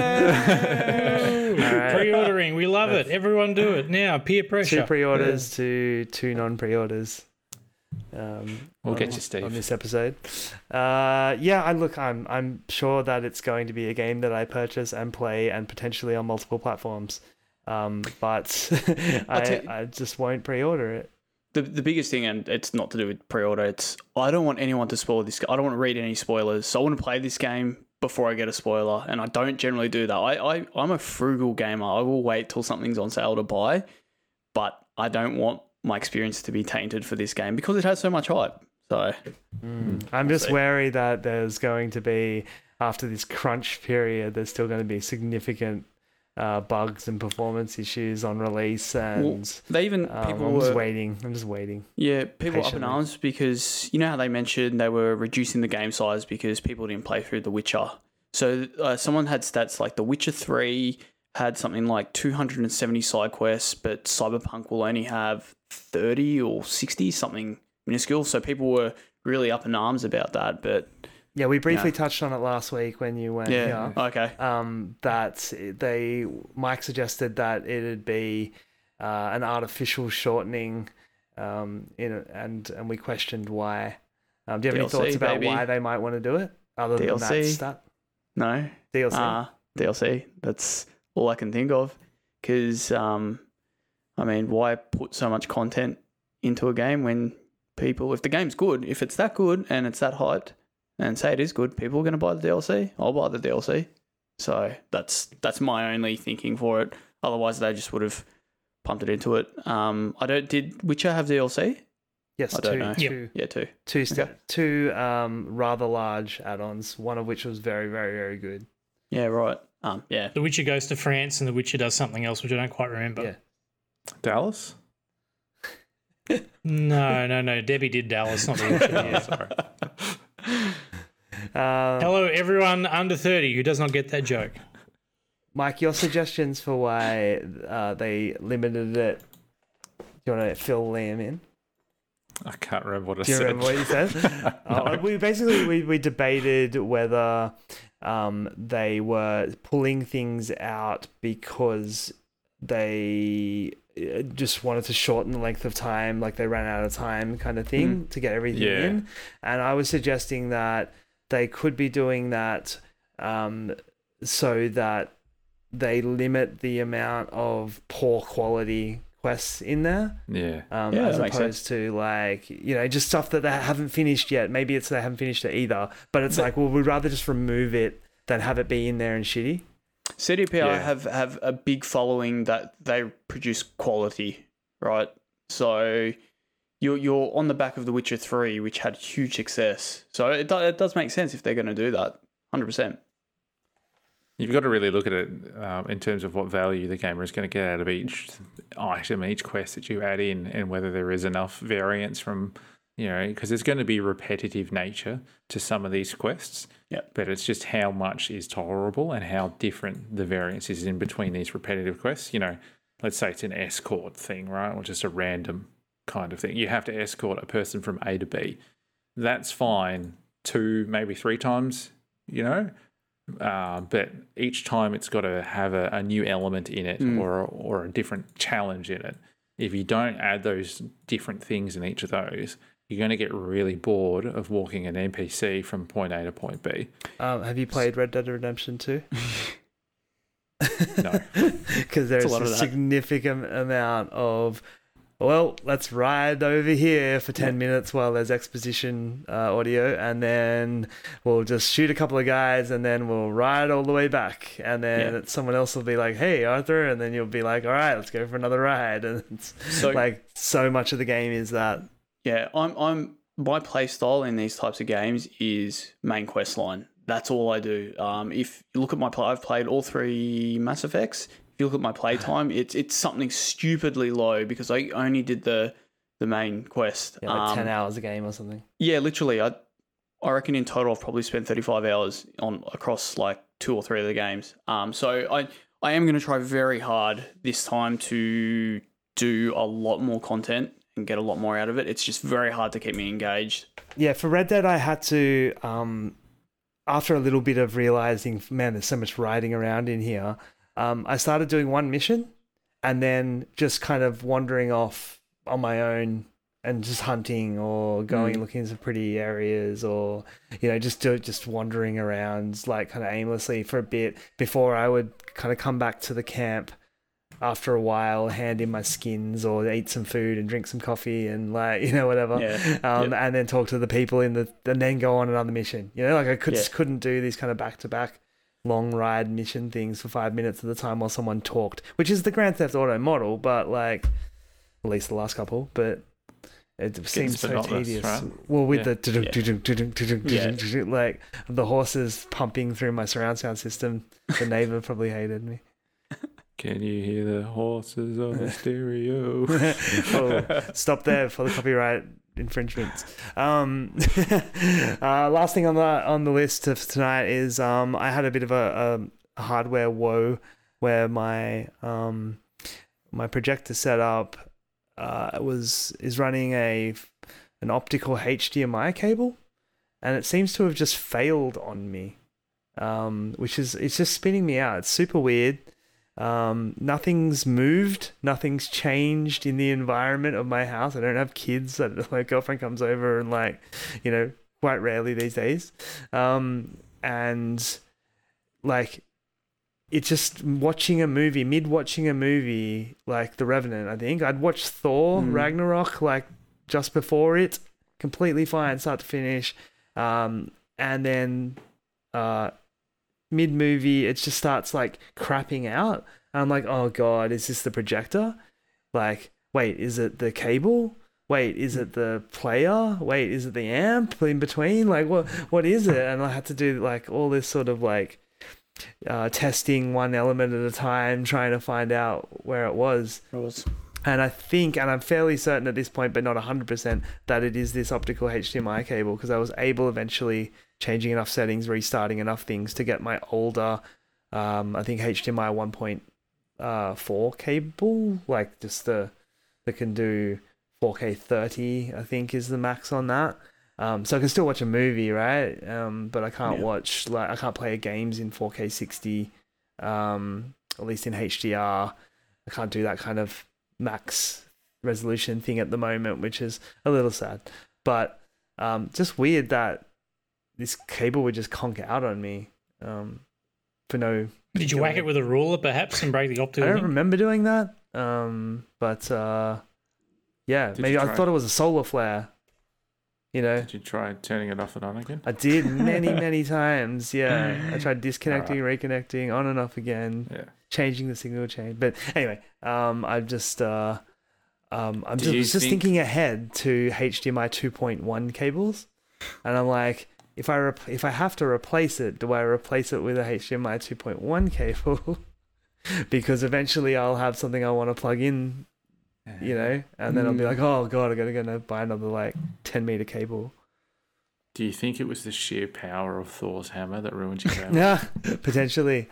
All right. Pre-ordering, we love it. Everyone do it now. Peer pressure. 2 pre-orders to 2 non-pre-orders. We'll get you, Steve. On this episode. I'm sure that it's going to be a game that I purchase and play and potentially on multiple platforms. But I just won't pre-order it. The biggest thing, and it's not to do with pre-order, it's I don't want anyone to spoil this. I don't want to read any spoilers. So I want to play this game before I get a spoiler, and I don't generally do that. I'm a frugal gamer. I will wait till something's on sale to buy, but I don't want my experience to be tainted for this game because it has so much hype. So I'm just wary that there's going to be, after this crunch period, there's still going to be significant bugs and performance issues on release, and they even I'm just waiting. Yeah, people were up in patiently. arms because you know how they mentioned they were reducing the game size because people didn't play through The Witcher. So someone had stats like The Witcher 3 had something like 270 side quests, but Cyberpunk will only have 30 or 60, something minuscule. So people were really up in arms about that, but Yeah, we briefly touched on it last week when you went here. Okay. That Mike suggested that it'd be an artificial shortening, and we questioned why. Do you have any DLC, thoughts about baby. why they might want to do it other than that DLC? stat? No. DLC. DLC. That's all I can think of. Because, why put so much content into a game when people, if the game's good, if it's that good and it's that hyped, and say it is good, people are going to buy the DLC. I'll buy the DLC. So that's my only thinking for it. Otherwise, they just would have pumped it into it. Did Witcher have DLC? Yes, I don't know. two Yeah, two. two rather large add-ons. One of which was very, very, very good. Yeah, right. Yeah. The Witcher goes to France and The Witcher does something else, which I don't quite remember. Yeah. Dallas? No. Debbie did Dallas, not The Witcher. Yeah. Sorry. Hello, everyone under 30 who does not get that joke. Mike, your suggestions for why they limited it. Do you want to fill Liam in? I can't remember what I Do you said. remember what you said? We basically debated whether they were pulling things out because they just wanted to shorten the length of time, like they ran out of time kind of thing to get everything in. And I was suggesting that they could be doing that so that they limit the amount of poor quality quests in there. Yeah. As that makes opposed to just stuff that they haven't finished yet. Maybe it's they haven't finished it either, but it's we'd rather just remove it than have it be in there and shitty. CDPR have a big following that they produce quality, right? So you're on the back of The Witcher 3, which had huge success. So it does make sense if they're going to do that, 100%. You've got to really look at it in terms of what value the gamer is going to get out of each item, each quest that you add in, and whether there is enough variance from, because there's going to be repetitive nature to some of these quests. Yeah. But it's just how much is tolerable and how different the variance is in between these repetitive quests. Let's say it's an escort thing, right? Or just a random kind of thing. You have to escort a person from A to B. That's fine 2, maybe 3 times, but each time it's got to have a new element in it or a different challenge in it. If you don't add those different things in each of those, you're going to get really bored of walking an NPC from point A to point B. Have you played Red Dead Redemption 2? No. Because there's lot a of that. significant amount of, well, let's ride over here for 10 minutes while there's exposition audio, and then we'll just shoot a couple of guys, and then we'll ride all the way back, and then someone else will be like, hey, Arthur, and then you'll be like, all right, let's go for another ride. And it's So like so much of the game is that. yeah, I'm my play style in these types of games is main quest line. That's all I do. If you look at my play, I've played all 3 Mass Effects. If you look at my play time, it's something stupidly low because I only did the main quest. Yeah, like 10 hours a game or something. Yeah, literally. I reckon in total I've probably spent 35 hours across like 2 or 3 of the games. So I am going to try very hard this time to do a lot more content and get a lot more out of it. It's just very hard to keep me engaged. Yeah, for Red Dead, I had to, after a little bit of realizing, man, there's so much riding around in here, I started doing one mission and then just kind of wandering off on my own and just hunting or going looking into pretty areas, or just wandering around like kind of aimlessly for a bit before I would kind of come back to the camp after a while, hand in my skins or eat some food and drink some coffee and whatever. And then talk to the people and then go on another mission. I couldn't do these kind of back-to-back long ride mission things for 5 minutes at a time while someone talked, which is the Grand Theft Auto model, but like at least the last couple, but it seems so tedious. Right? Well, with the like the horses pumping through my surround sound system, the neighbor probably hated me. Can you hear the horses on the stereo? Oh, stop there for the copyright infringements. Last thing on the list of tonight is I had a bit of a hardware woe where my my projector setup is running an optical HDMI cable, and it seems to have just failed on me, it's just spinning me out. It's super weird. Nothing's moved, nothing's changed in the environment of my house. I don't have kids. My girlfriend comes over and quite rarely these days. And like it's just watching a movie, like The Revenant, I think. I'd watched Thor Ragnarok like just before it, completely fine, start to finish. And then mid-movie, it just starts like crapping out. And I'm like, oh God, is this the projector? Like, wait, is it the cable? Wait, is it the player? Wait, is it the amp in between? Like, what is it? And I had to do like all this sort of like testing one element at a time, trying to find out where it was. And I think, and I'm fairly certain at this point, but not 100%, that it is this optical HDMI cable, because I was able eventually, changing enough settings, restarting enough things to get my older, I think HDMI 1.4 cable, like just that can do 4K 30, I think is the max on that. So I can still watch a movie, right? But I can't watch, I can't play games in 4K 60, at least in HDR. I can't do that kind of max resolution thing at the moment, which is a little sad. But just weird that this cable would just conk out on me for no... Did you whack it with a ruler perhaps and break the optical I don't link? remember doing that. Maybe I thought it was a solar flare. Did you try turning it off and on again? I did many times. Yeah, I tried disconnecting, reconnecting, on and off again, changing the signal chain. But anyway, I'm just thinking ahead to HDMI 2.1 cables, and I'm like, if I have to replace it, do I replace it with a HDMI 2.1 cable? Because eventually I'll have something I want to plug in. And then I'll be like, oh God, I gotta go buy another like 10-meter cable. Do you think it was the sheer power of Thor's hammer that ruined your hammer? Yeah, potentially.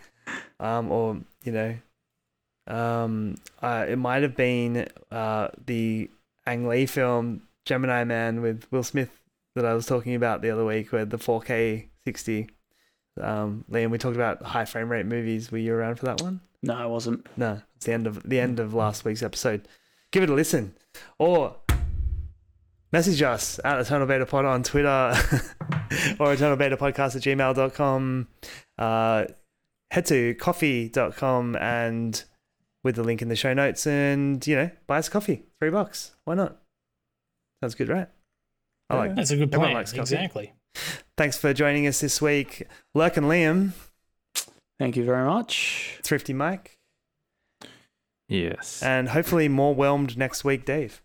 It might have been the Ang Lee film Gemini Man with Will Smith that I was talking about the other week, with the 4K 60. Liam, we talked about high frame rate movies. Were you around for that one? No, I wasn't. No, it's the end of last week's episode. Give it a listen. Or message us at Eternal Beta Pod on Twitter or eternalbetapodcast@gmail.com. Head to coffee.com and with the link in the show notes and, buy us coffee. $3. Why not? Sounds good, right? That's a good everyone plan. likes coffee. Exactly. Thanks for joining us this week. Lurk and Liam. Thank you very much. Thrifty Mike. Yes. And hopefully more whelmed next week, Dave.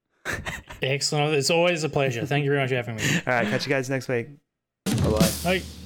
Excellent. It's always a pleasure. Thank you very much for having me. All right, catch you guys next week. Bye-bye. Bye.